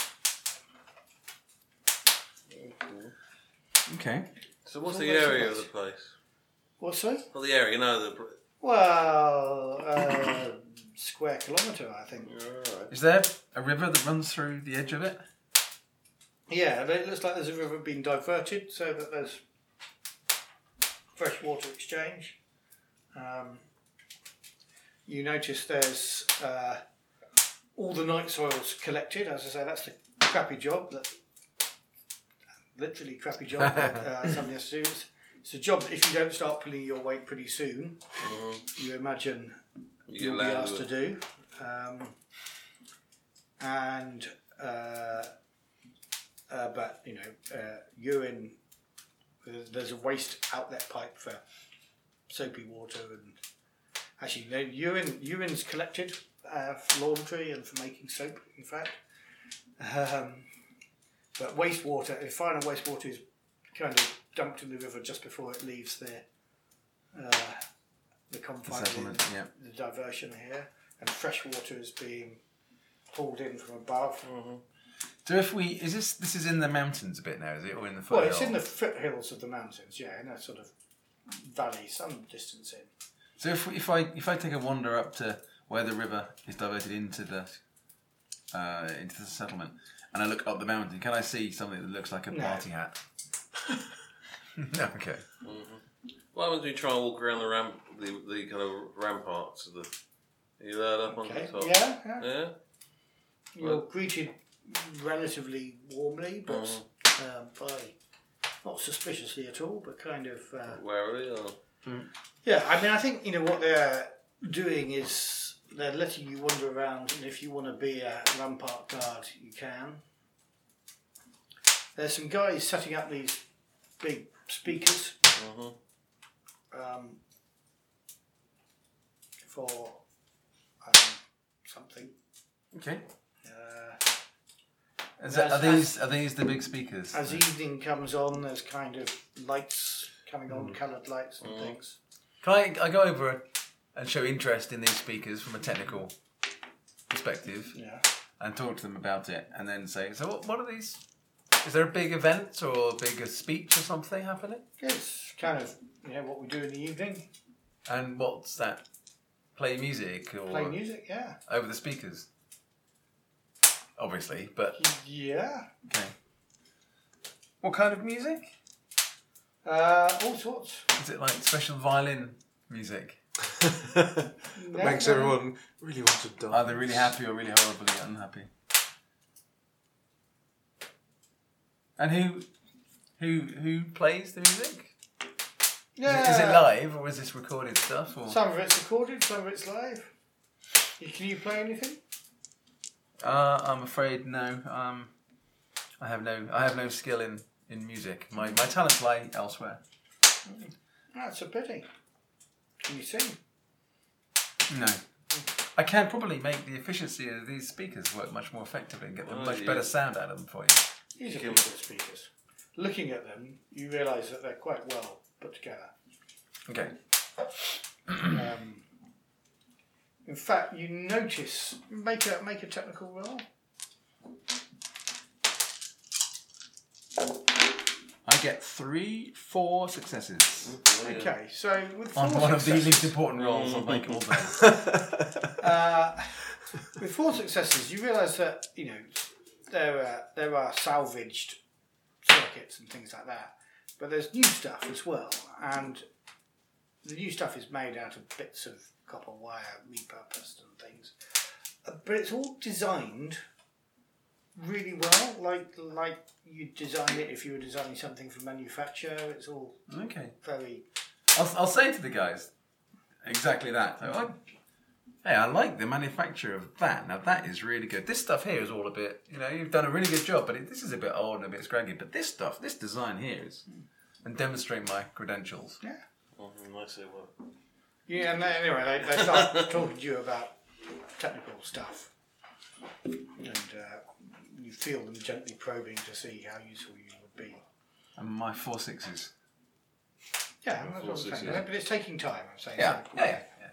okay. Okay. So what's So the what's the area of place? the place? What's so? Well, the area, you know, the... Well, uh, square kilometre, I think. Alright. Is there a river that runs through the edge of it? Yeah, it looks like there's a river being diverted so that there's freshwater exchange. Um, you notice there's uh, all the night soils collected. As I say, that's the crappy job, that literally crappy job that uh, somebody has to do. It's, it's a job that if you don't start pulling your weight pretty soon, Mhm. you imagine You you'll get be landed asked to with- do. Um, and uh, uh, but you know, uh, urine. There's, there's a waste outlet pipe for soapy water, and actually, no, urine urine's collected uh, for laundry and for making soap. In fact, um, but wastewater, the final wastewater is kind of dumped in the river just before it leaves the uh, the confines, Settlement, of yeah. the diversion here, and fresh water is being pulled in from above. Mhm. So if we is this this is in the mountains a bit now, is it, or in the Well, foothills? it's in the foothills of the mountains, yeah, in a sort of valley, some distance in. So if if I if I take a wander up to where the river is diverted into the uh, into the settlement, and I look up the mountain, can I see something that looks like a No. party hat? No, okay. Why don't you try and walk around the ramp, the, the kind of ramparts of the... Are you allowed up Okay, on the top? yeah, yeah. Yeah? You're Well- greeted relatively warmly, but Mhm. um, by not suspiciously at all, but kind of. Uh, Warily or... yeah, I mean, I think you know what they're doing is they're letting you wander around, and if you want to be a rampart guard, you can. There's some guys setting up these big speakers Mhm. um, for um, something. Okay. Uh, Is that, are As- these are these the big speakers? As evening comes on, there's kind of lights coming on, coloured lights and Mm. things. Can I, I go over and show interest in these speakers from a technical perspective Yeah. and talk to them about it, and then say, so what, what are these? Is there a big event or a big speech or something happening? It's kind of, you know, what we do in the evening. And what's that? Play music or Play music, yeah. over the speakers? Obviously, but Yeah. okay. What kind of music? Uh, all sorts. Is it like special violin music? That makes everyone really want to die. Either really happy or really horribly unhappy. And who, who, who plays the music? Yeah. Is it, is it live or is this recorded stuff? Or? Some of it's recorded, some of it's live. Can you play anything? Uh, I'm afraid no. Um, I have no. I have no skill in, in music. My my talents lie elsewhere. That's a pity. Can you sing? No. I can probably make the efficiency of these speakers work much more effectively and get the Oh, much yeah. better sound out of them for you. These are pretty good speakers. Looking at them, you realise that they're quite well put together. Okay. Um, in fact, you notice. Make a make a technical roll. I get three, four successes Okay, so with four on one of the successes, least important rolls I'll make all day. uh, with four successes, you realise that you know there are there are salvaged circuits and things like that, but there's new stuff as well, and the new stuff is made out of bits of copper wire repurposed and things, uh, but it's all designed really well, like like you design it if you were designing something from manufacture. It's all Okay. very. I'll, I'll say to the guys exactly that. So I, hey, I like the manufacture of that. Now that is really good. This stuff here is all a bit, you know, you've done a really good job, but it, this is a bit old and a bit scraggy. But this stuff, this design here is, and demonstrate my credentials. Yeah. Oh, nice they were. Yeah, and they, anyway, they, they start talking to you about technical stuff, and uh, you feel them gently probing to see how useful you would be. And my four sixes. Yeah, that's what I'm Four saying. sixes. But it's taking time. I'm saying. Yeah, So, yeah, yeah. yeah.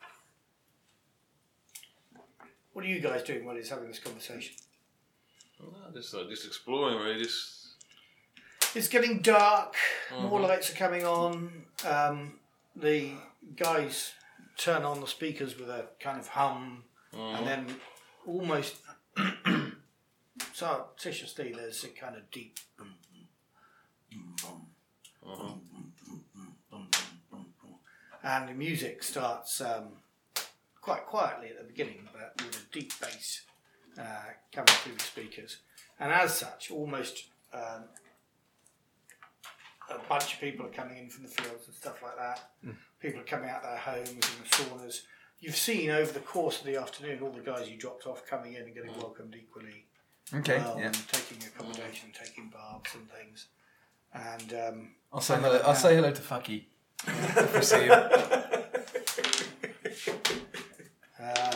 What are you guys doing while he's having this conversation? No, just uh, just exploring, really. Just It's getting dark. More Mhm. lights are coming on. Um, the guys turn on the speakers with a kind of hum, and then almost surreptitiously there's a kind of deep boom, boom, boom, boom, boom, boom, boom, boom, boom, boom. And the music starts um, quite quietly at the beginning, but with a deep bass uh, coming through the speakers. And as such, almost um, a bunch of people are coming in from the fields and stuff like that. Mm. People are coming out their homes and the saunas. You've seen over the course of the afternoon all the guys you dropped off coming in and getting welcomed equally Okay, well, yeah. and taking accommodation, taking baths and things. And um, I'll say hello. I'll say hello to Fucky. If we see him. uh,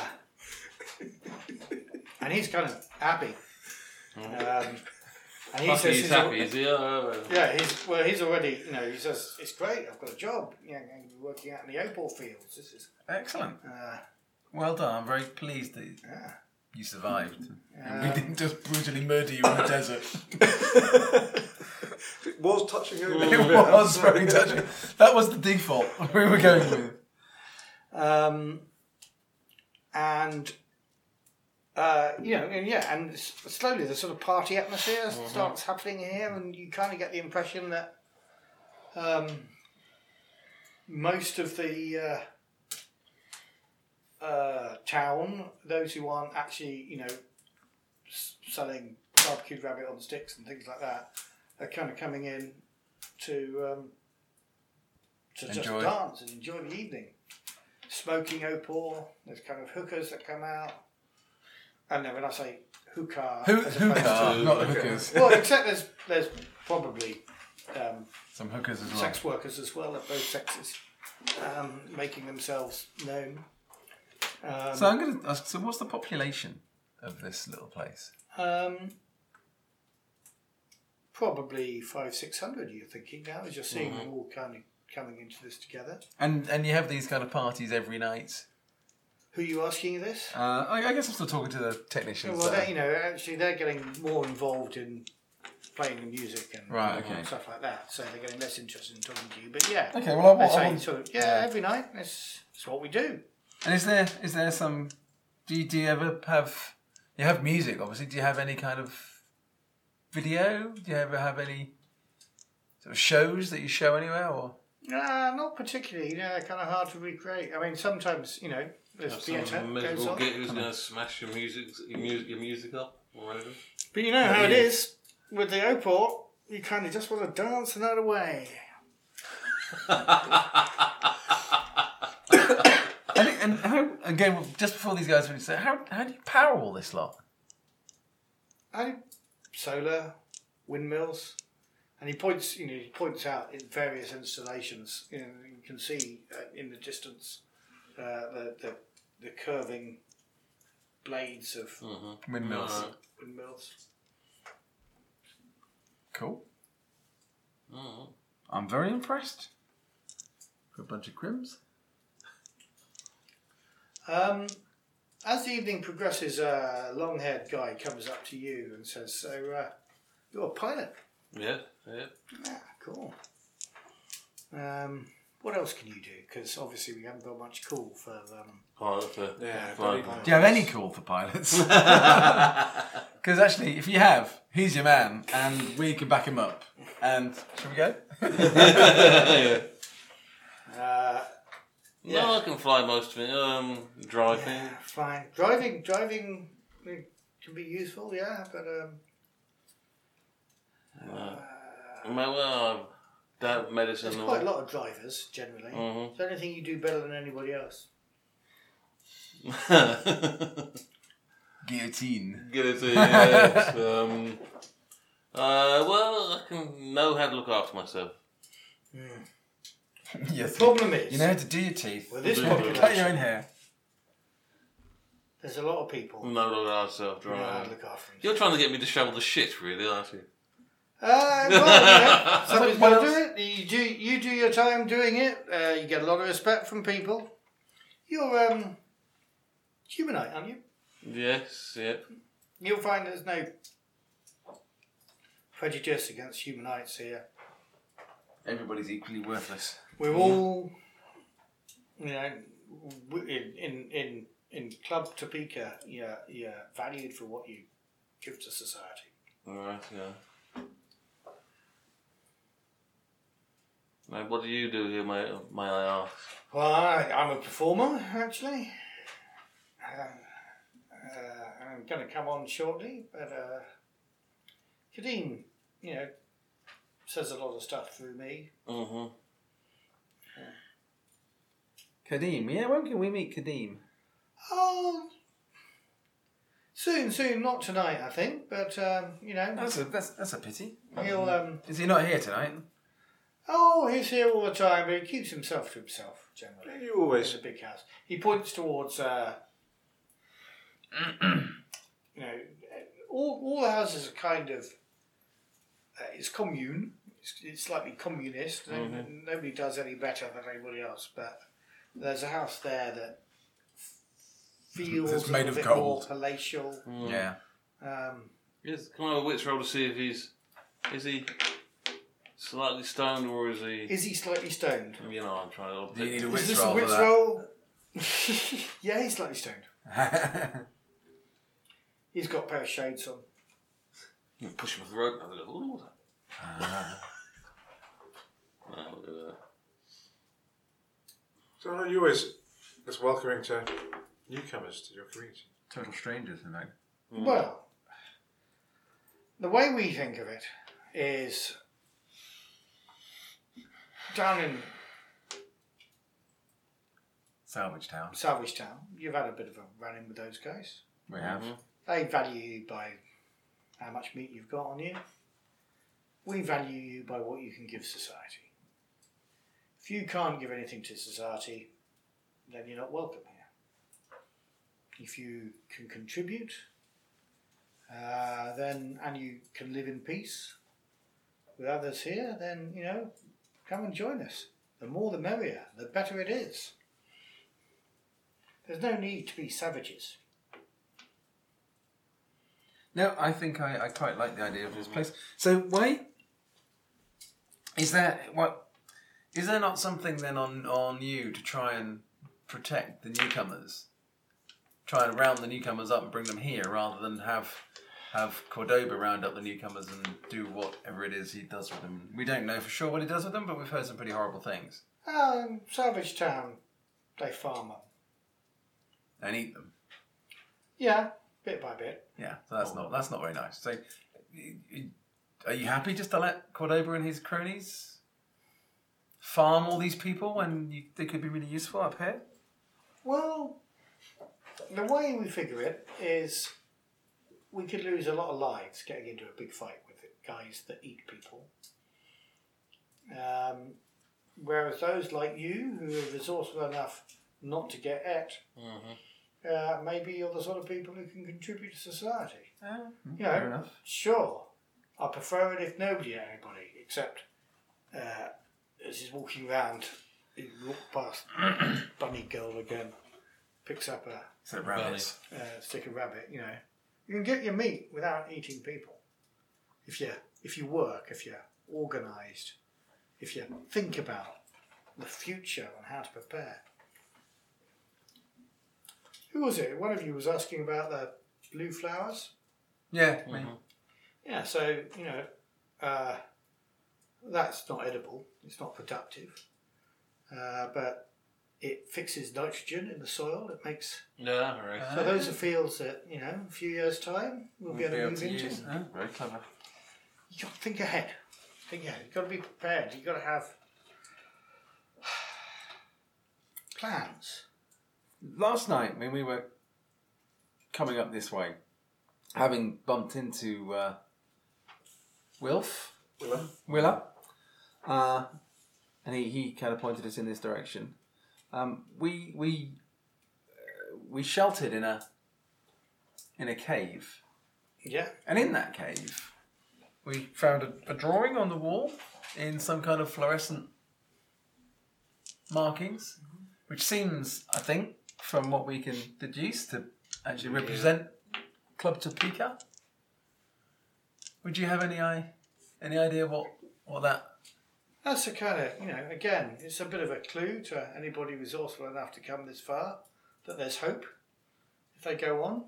and he's kind of happy. Um, and he Fucky, says he's he's happy, al- is he? Oh, yeah, he's well. He's already, you know. He says it's great. I've got a job. Yeah, I'm going to be working out in the opal fields. This is Excellent. uh, Well done. I'm very pleased that yeah. you survived. And Um, we didn't just brutally murder you in the desert. It was touching over. It was very touching. That was the default we were going with. Um, and uh, you know, and yeah, and s- slowly the sort of party atmosphere starts happening here, and you kind of get the impression that um, most of the uh, uh, town, those who aren't actually, you know, s- selling barbecued rabbit on sticks and things like that, are kind of coming in to um, to just Enjoy. dance and enjoy the evening. Smoking opal, there's kind of hookers that come out. And then when I say hookah, Who, as opposed hookah, to- not the hookers. well, except there's there's probably um, Some hookers as well. sex workers as well of both sexes um, making themselves known. Um, So I'm going to ask. So what's the population of this little place? um, probably five six hundred. You're thinking now, as you're seeing them all kind of coming into this together. And and you have these kind of parties every night. Who are you asking this? Uh, I, I guess I'm still talking to the technicians. Well, there. they, you know, actually, they're getting more involved in playing the music and Right, and okay. stuff like that. So they're getting less interested in talking to you. But yeah, Okay, well, I, That's I, how want- you sort of- yeah, every night. That's, that's what we do. And is there is there some? Do you, do you ever have? You have music, obviously. Do you have any kind of video? Do you ever have any sort of shows that you show anywhere? Or Nah, not particularly. You know, they're kind of hard to recreate. I mean, sometimes, you know, there's Have theatre some goes miserable on. git who's going to smash your music, your music, your music up or whatever. But you know how it is with the Oport. You kind of just want to dance another way. And, and how, again, just before these guys finish, so how, how do you power all this lot? I do solar, windmills, and he points. You know, he points out in various installations. You know, you can see uh, in the distance uh, the, the the curving blades of Mm-hmm. Windmills. Alright. windmills. Cool. Mm. I'm very impressed. For a bunch of crims. Um, as the evening progresses, a long-haired guy comes up to you and says, "So, uh, you're a pilot? Yeah, yeah. Ah, cool. Um, what else can you do? Because obviously we haven't got much call for um, Pilot for Yeah, fine. bloody Do you have any call for pilots? Because actually, if you have, he's your man, and we can back him up. And shall we go? yeah. Uh, No, I can fly most of it. Um, driving. yeah, fine. Driving, driving eh, can be useful, yeah, but um, Uh, well, well, that medicine. there's quite a lot of drivers generally. Mhm. Is there anything you do better than anybody else? Guillotine. Get it to yes. um, uh, well, I can know how to look after myself. Yes. The problem is, You know how to do your teeth. with this Yeah. Cut your own population, hair. there's a lot of people No look after myself, who know how to driving. look after themselves. You're trying to get me to shovel the shit, really, aren't you? Uh, well, yeah, somebody's What got to else? do it. You do, you do your time doing it. Uh, you get a lot of respect from people. You're um, humanite, aren't you? Yes, yeah. You'll find there's no prejudice against humanites here. Everybody's equally worthless. We're all, you know, w- in in in, in Club Topeka, you're, you're valued for what you give to society. Alright, yeah. Now, what do you do here, may, may I ask? Well, I, I'm a performer, actually. Uh, uh, I'm going to come on shortly, but uh, Kadeem, you know, says a lot of stuff through me. Mm-hmm. Kadeem, yeah, when can we meet Kadeem? Oh, soon, soon, not tonight, I think, but, um, you know, That's a that's that's a pity. he'll, um, Is he not here tonight? oh, he's here all the time, but he keeps himself to himself, generally. You always. It's a big house. He points towards, uh, you know, all, all the houses are kind of, uh, it's commune. It's, it's slightly communist. and Mhm. Nobody does any better than anybody else. But there's a house there that feels It's a made little of bit gold. more palatial. Mm. Yeah. Um, Yes, can I have a wits roll to see if he's... Is he slightly stoned or is he... is he slightly stoned? You know, I'm trying to... Do you need a Is wits this roll a for wits that? roll? Yeah, he's slightly stoned. He's got a pair of shades on. You push him off the road and I go, ooh. Ah. Oh, look at that. So are you always just welcoming to newcomers to your community? Total strangers, in fact. Mm. Well, the way we think of it is down in Salvage Town. Salvage Town, you've had a bit of a run-in with those guys. We have. Mhm. They value you by how much meat you've got on you. We value you by what you can give society. If you can't give anything to society, then you're not welcome here. If you can contribute, uh, then and you can live in peace with others here, then you know, come and join us. The more the merrier, the better it is. There's no need to be savages. No, I think I, I quite like the idea of this place. So, why is there what is there not something then on, on you to try and protect the newcomers? Try and round the newcomers up and bring them here rather than have have Cordoba round up the newcomers and do whatever it is he does with them. We don't know for sure what he does with them, but we've heard some pretty horrible things. Um, Savage Town, they farm them. And eat them. Yeah, bit by bit. Yeah, so that's not that's not very nice. So, y- y- are you happy just to let Cordoba and his cronies farm all these people when you, they could be really useful up here? Well, the way we figure it is we could lose a lot of lives getting into a big fight with it, guys that eat people. Um, whereas those like you, who are resourceful enough not to get et, Mm-hmm. uh, maybe you're the sort of people who can contribute to society. Yeah, You know, fair enough. sure, I prefer it if nobody ate anybody, except uh, as he's walking round, he walked past Bunny Girl again, picks up a So rabbits. uh, stick of rabbit, you know. You can get your meat without eating people. If you if you work, if you're organised, if you think about the future and how to prepare. Who was it? One of you was asking about the blue flowers. Yeah, I mean, Yeah, so, you know, uh, that's not edible. It's not productive. Uh, but it fixes nitrogen in the soil. It makes... Yeah, very. Uh, So those are fields that, you know, a few years' time, we'll be able to move into. use. Oh, very clever. You got to think ahead. Think ahead. You've got to be prepared. You've got to have plans. Last night, when we were coming up this way, having bumped into uh, Wilf, Willa. Willa, uh, and he, he kind of pointed us in this direction. Um, we we uh, we sheltered in a in a cave, Yeah. and in that cave, we found a, a drawing on the wall in some kind of fluorescent markings, which seems, I think, from what we can deduce, to actually represent Club Topeka. Would you have any i- any idea what what that? That's a kind of, you know, again, it's a bit of a clue to anybody resourceful enough to come this far that there's hope if they go on.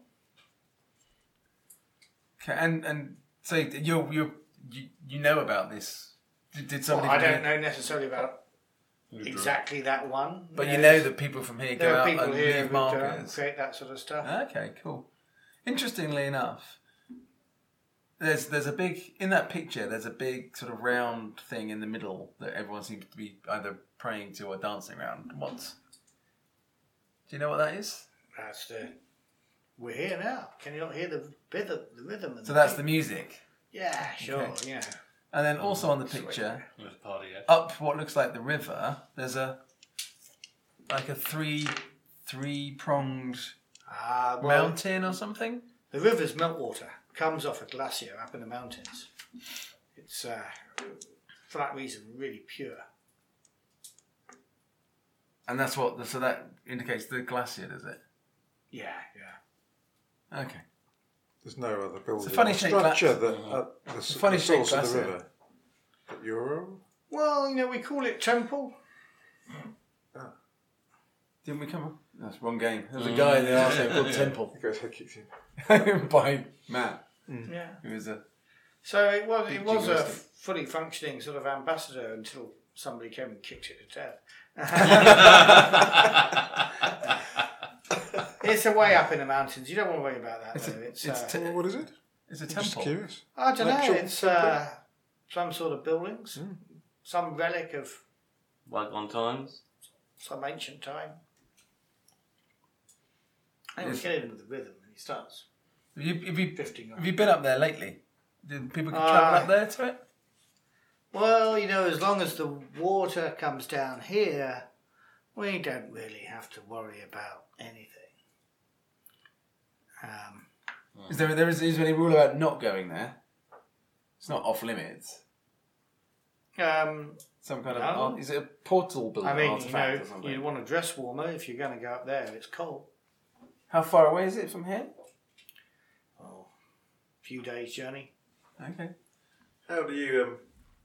Okay, and and so you you you you know about this? Did, did somebody? Well, I from don't here- know necessarily about exactly that one. But you know there's- that people from here go there are out people and here leave who uh, markers. create that sort of stuff. Okay, cool. Interestingly enough, there's there's a big in that picture. There's a big sort of round thing in the middle that everyone seems to be either praying to or dancing around. What's? Do you know what that is? That's the. We're here now. Can you not hear the rhythm? The rhythm. And So the that's beat? the music. Yeah, sure. Okay. Yeah. And then also on the Sweet. picture, There's a party, yeah. up what looks like the river, there's a like a three three pronged Ah, well, mountain or something. the river's meltwater comes off a glacier up in the mountains. It's uh, for that reason really pure. And that's what so that indicates the glacier, does it? Yeah, yeah. Okay. There's no other building funny or shaped structure gla- that uh, the, s- funny the source shaped of the glacier. river. But Euro? Well, you know, we call it temple. Didn't we come up? That's wrong game. There's a guy in the arsenal called Temple He goes, he kicks in. by Matt, Yeah. who was a So it was Big it was a jingoistic. fully functioning sort of ambassador until somebody came and kicked it to death. It's a way up in the mountains. You don't want to worry about that. It's a- though. It's, it's uh, te- Well, what is it? it's a I'm just temple. curious. I don't an know. actual It's uh, some sort of buildings, Hmm. some relic of Bygone times. some ancient time. And we Yes. get in with the rhythm, and he starts Have you, have, you, drifting on. have you been up there lately? Did people Uh, travel up there to it? Well, you know, as long as the water comes down here, we don't really have to worry about anything. Um, Is there there is, is there any rule about not going there? It's not off limits. um, Some kind No. of art, is it a portal building I mean, you artifact know, or something? you want to dress warmer if you're going to go up there. It's cold. How far away is it from here? Oh, few days journey. Okay. How do you um,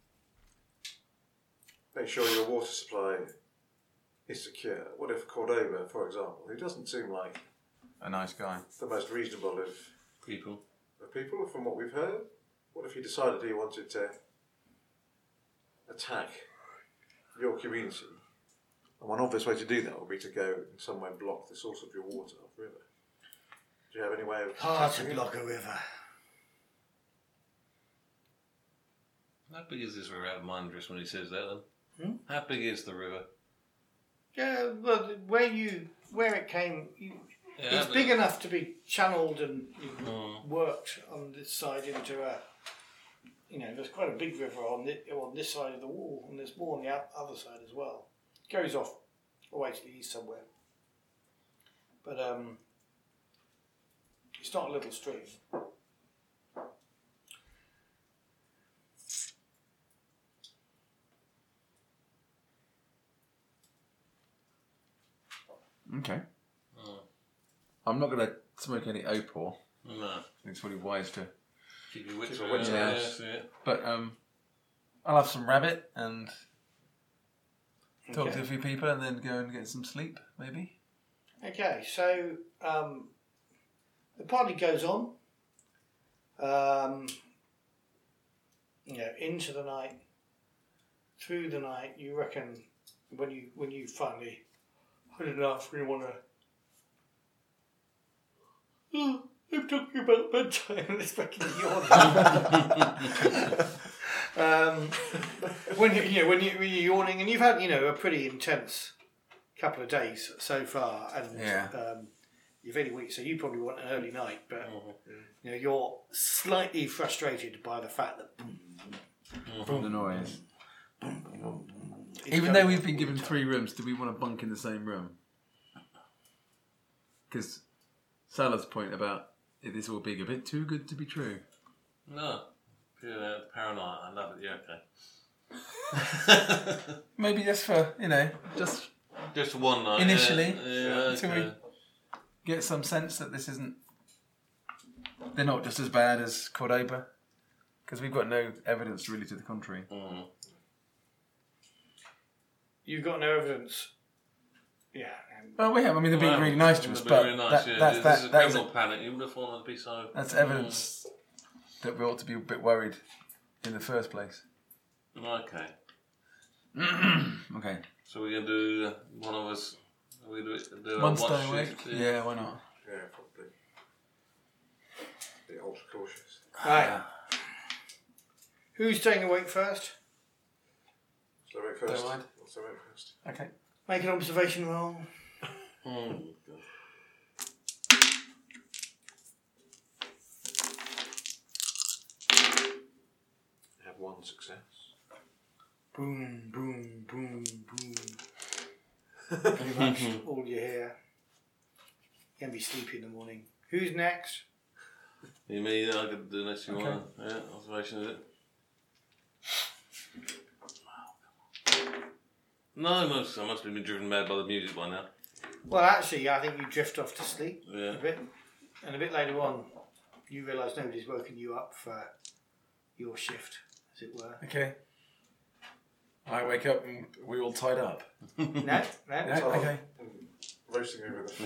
make sure your water supply is secure? What if Cordoba, for example, who doesn't seem like A nice guy. the most reasonable of, People. of people from what we've heard? What if he decided he wanted to attack your community? And one obvious way to do that would be to go and somewhere block the source of your water off the river. Do you have any way of Hard to attacking block a river. How big is this river out of mind, just when he says that then? Hmm? How big is the river? Yeah, well, where you where it came, you, Yeah, it's but- big enough to be channeled and you know, Mm. worked on this side into a. You know, there's quite a big river on this, on this side of the wall, and there's more on the o- other side as well. It goes off away to the east somewhere, but um, it's not a little stream. Okay. Oh, I'm not going to smoke any opal. no. I think it's probably wise to. Keep your wits Keep your around. wits Yeah, around. that's it. But um, I'll have some rabbit and talk Okay. to a few people and then go and get some sleep, maybe. Okay, so um, the party goes on. Um, you know, into the night, through the night. You reckon when you when you finally had enough, you want to. Oh, I'm talking about bedtime. and It's making me yawn. um, when you, you know, when you when you're yawning, and you've had you know a pretty intense couple of days so far, and Yeah. um, you've only week, so you probably want an early night, but Mhm. you know you're slightly frustrated by the fact that The noise. it's Even going though we've on been all given the time. three rooms, do we want to bunk in the same room? Because Salah's point about it is all being a bit too good to be true. No. Yeah, paranoid. I love it. Yeah, okay. Maybe just for, you know, just Just one night. Initially, Yeah, yeah until okay. we get some sense that this isn't. They're not just as bad as Cordoba. Because we've got no evidence really to the contrary. Mm. You've got no evidence. Yeah. And Well, we have. I mean, they're being Well, really nice to they're us, being but really nice, that, yeah. that's, This that, is a that is criminal planet. You would have thought it'd be so. that's evidence that we ought to be a bit worried in the first place. Mm. Okay. Okay. So we're gonna do uh, one of us. We do, it- do a One watch stay awake? shift, Yeah, why not? Yeah, probably. Be ultra cautious. right. Who's staying awake first? So wait first. Don't mind. So wait first. Okay. Make an observation roll. Mm. I have one success. Boom, boom, boom, boom. Pretty much all you hear. You're going to be sleepy in the morning. Who's next? You mean I could do next thing you Okay. want? Yeah, observation is it? No, no, I must have been driven mad by the music by now. Well, actually, I think you drift off to sleep Yeah. a bit. And a bit later on, you realise nobody's woken you up for your shift, as it were. Okay. I wake up and we're all tied up. No, no. Yeah, okay. Roasting over the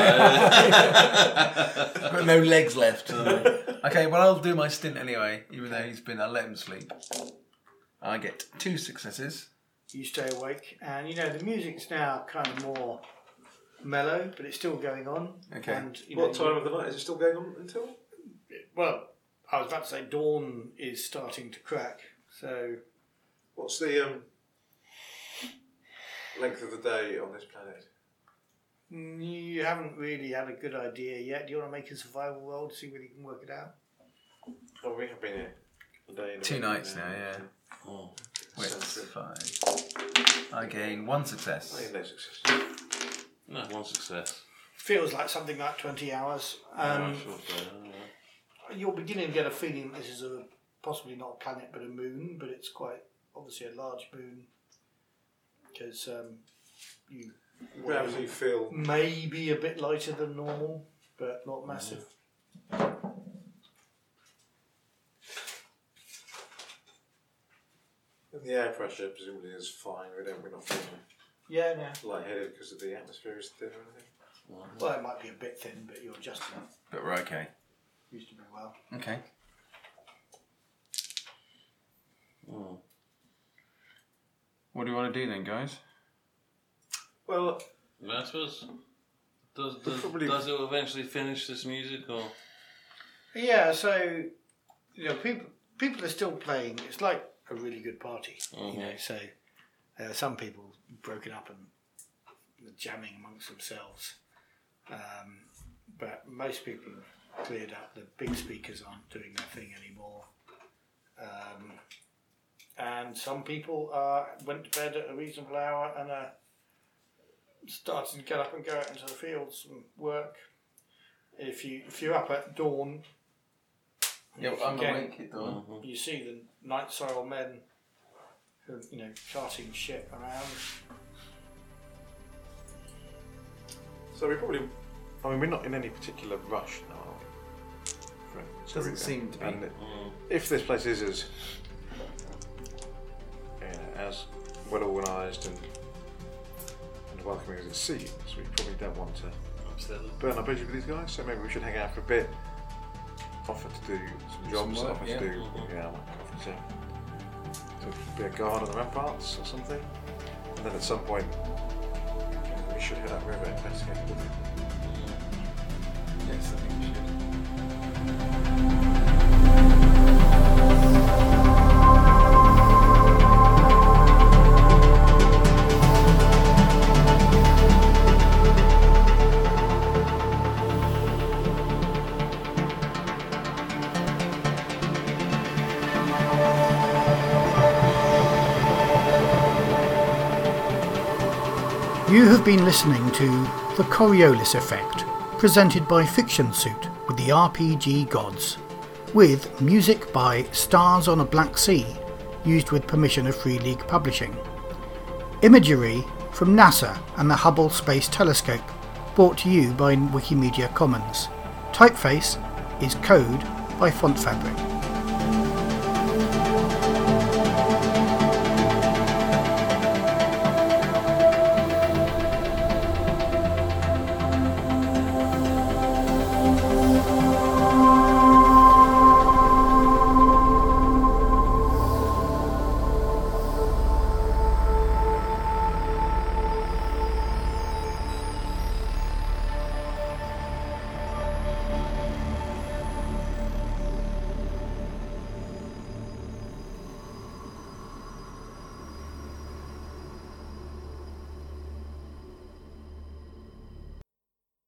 Got no legs left. Okay, well, I'll do my stint anyway, even though he's been, I'll let him sleep. I get two successes. You stay awake, and you know the music's now kind of more mellow, but it's still going on. Okay. And, you What know, time of the night is it still going on until? Well, I was about to say dawn is starting to crack. So What's the um, length of the day on this planet? mm, you haven't really had a good idea yet. Do you want to make a survival roll to see whether you can work it out? Oh, we have been here a day. and a Two bit nights now, yeah. Oh. Wait, Sounds good. five. I gain one I success. have no success. No, one success. Feels like something like twenty hours. Um, Oh, sure, so, yeah. You're beginning to get a feeling that this is a possibly not a planet but a moon, but it's quite obviously a large moon because um, you Gravity feel. maybe a bit lighter than normal, but not massive. And the air pressure presumably is fine. We don't. We're not feeling Yeah, no. lightheaded because of the atmosphere is thin or anything. Well, it might be a bit thin, but you're adjusting. But we're okay. reasonably well. Okay. Hmm. What do you want to do then, guys? Well, I suppose. Does does, Probably- does it eventually finish this music or? Yeah, so you know, people people are still playing. It's like a really good party, Mhm. you know. So uh, some people broken up and jamming amongst themselves, um, but most people have cleared up. The big speakers aren't doing their thing anymore, um, and some people uh, went to bed at a reasonable hour and are starting to get up and go out into the fields and work. If you if you're up at dawn. Yeah, if I'm you get- awake at dawn. Mhm. You see the night soil men who are, you know, carting shit around. so we probably. I mean, we're not in any particular rush now, are we? For- Doesn't so seem to be. And it- Mm. if this place is as yeah, as well organised and, and welcoming as it seems, we probably don't want to Upstairs. burn our bridges with these guys. So maybe we should hang out for a bit. Offer to do some jobs. some work, offer yeah. to do Mhm. yeah, like offer to, to be a guard on the ramparts or something. And then at some point, we should head up river and investigate. Yes, I think we should. You have been listening to The Coriolis Effect, presented by Fiction Suit with the R P G Gods, with music by Stars on a Black Sea, used with permission of Free League Publishing. Imagery from NASA and the Hubble Space Telescope, brought to you by Wikimedia Commons. Typeface is Code by Font Fabric.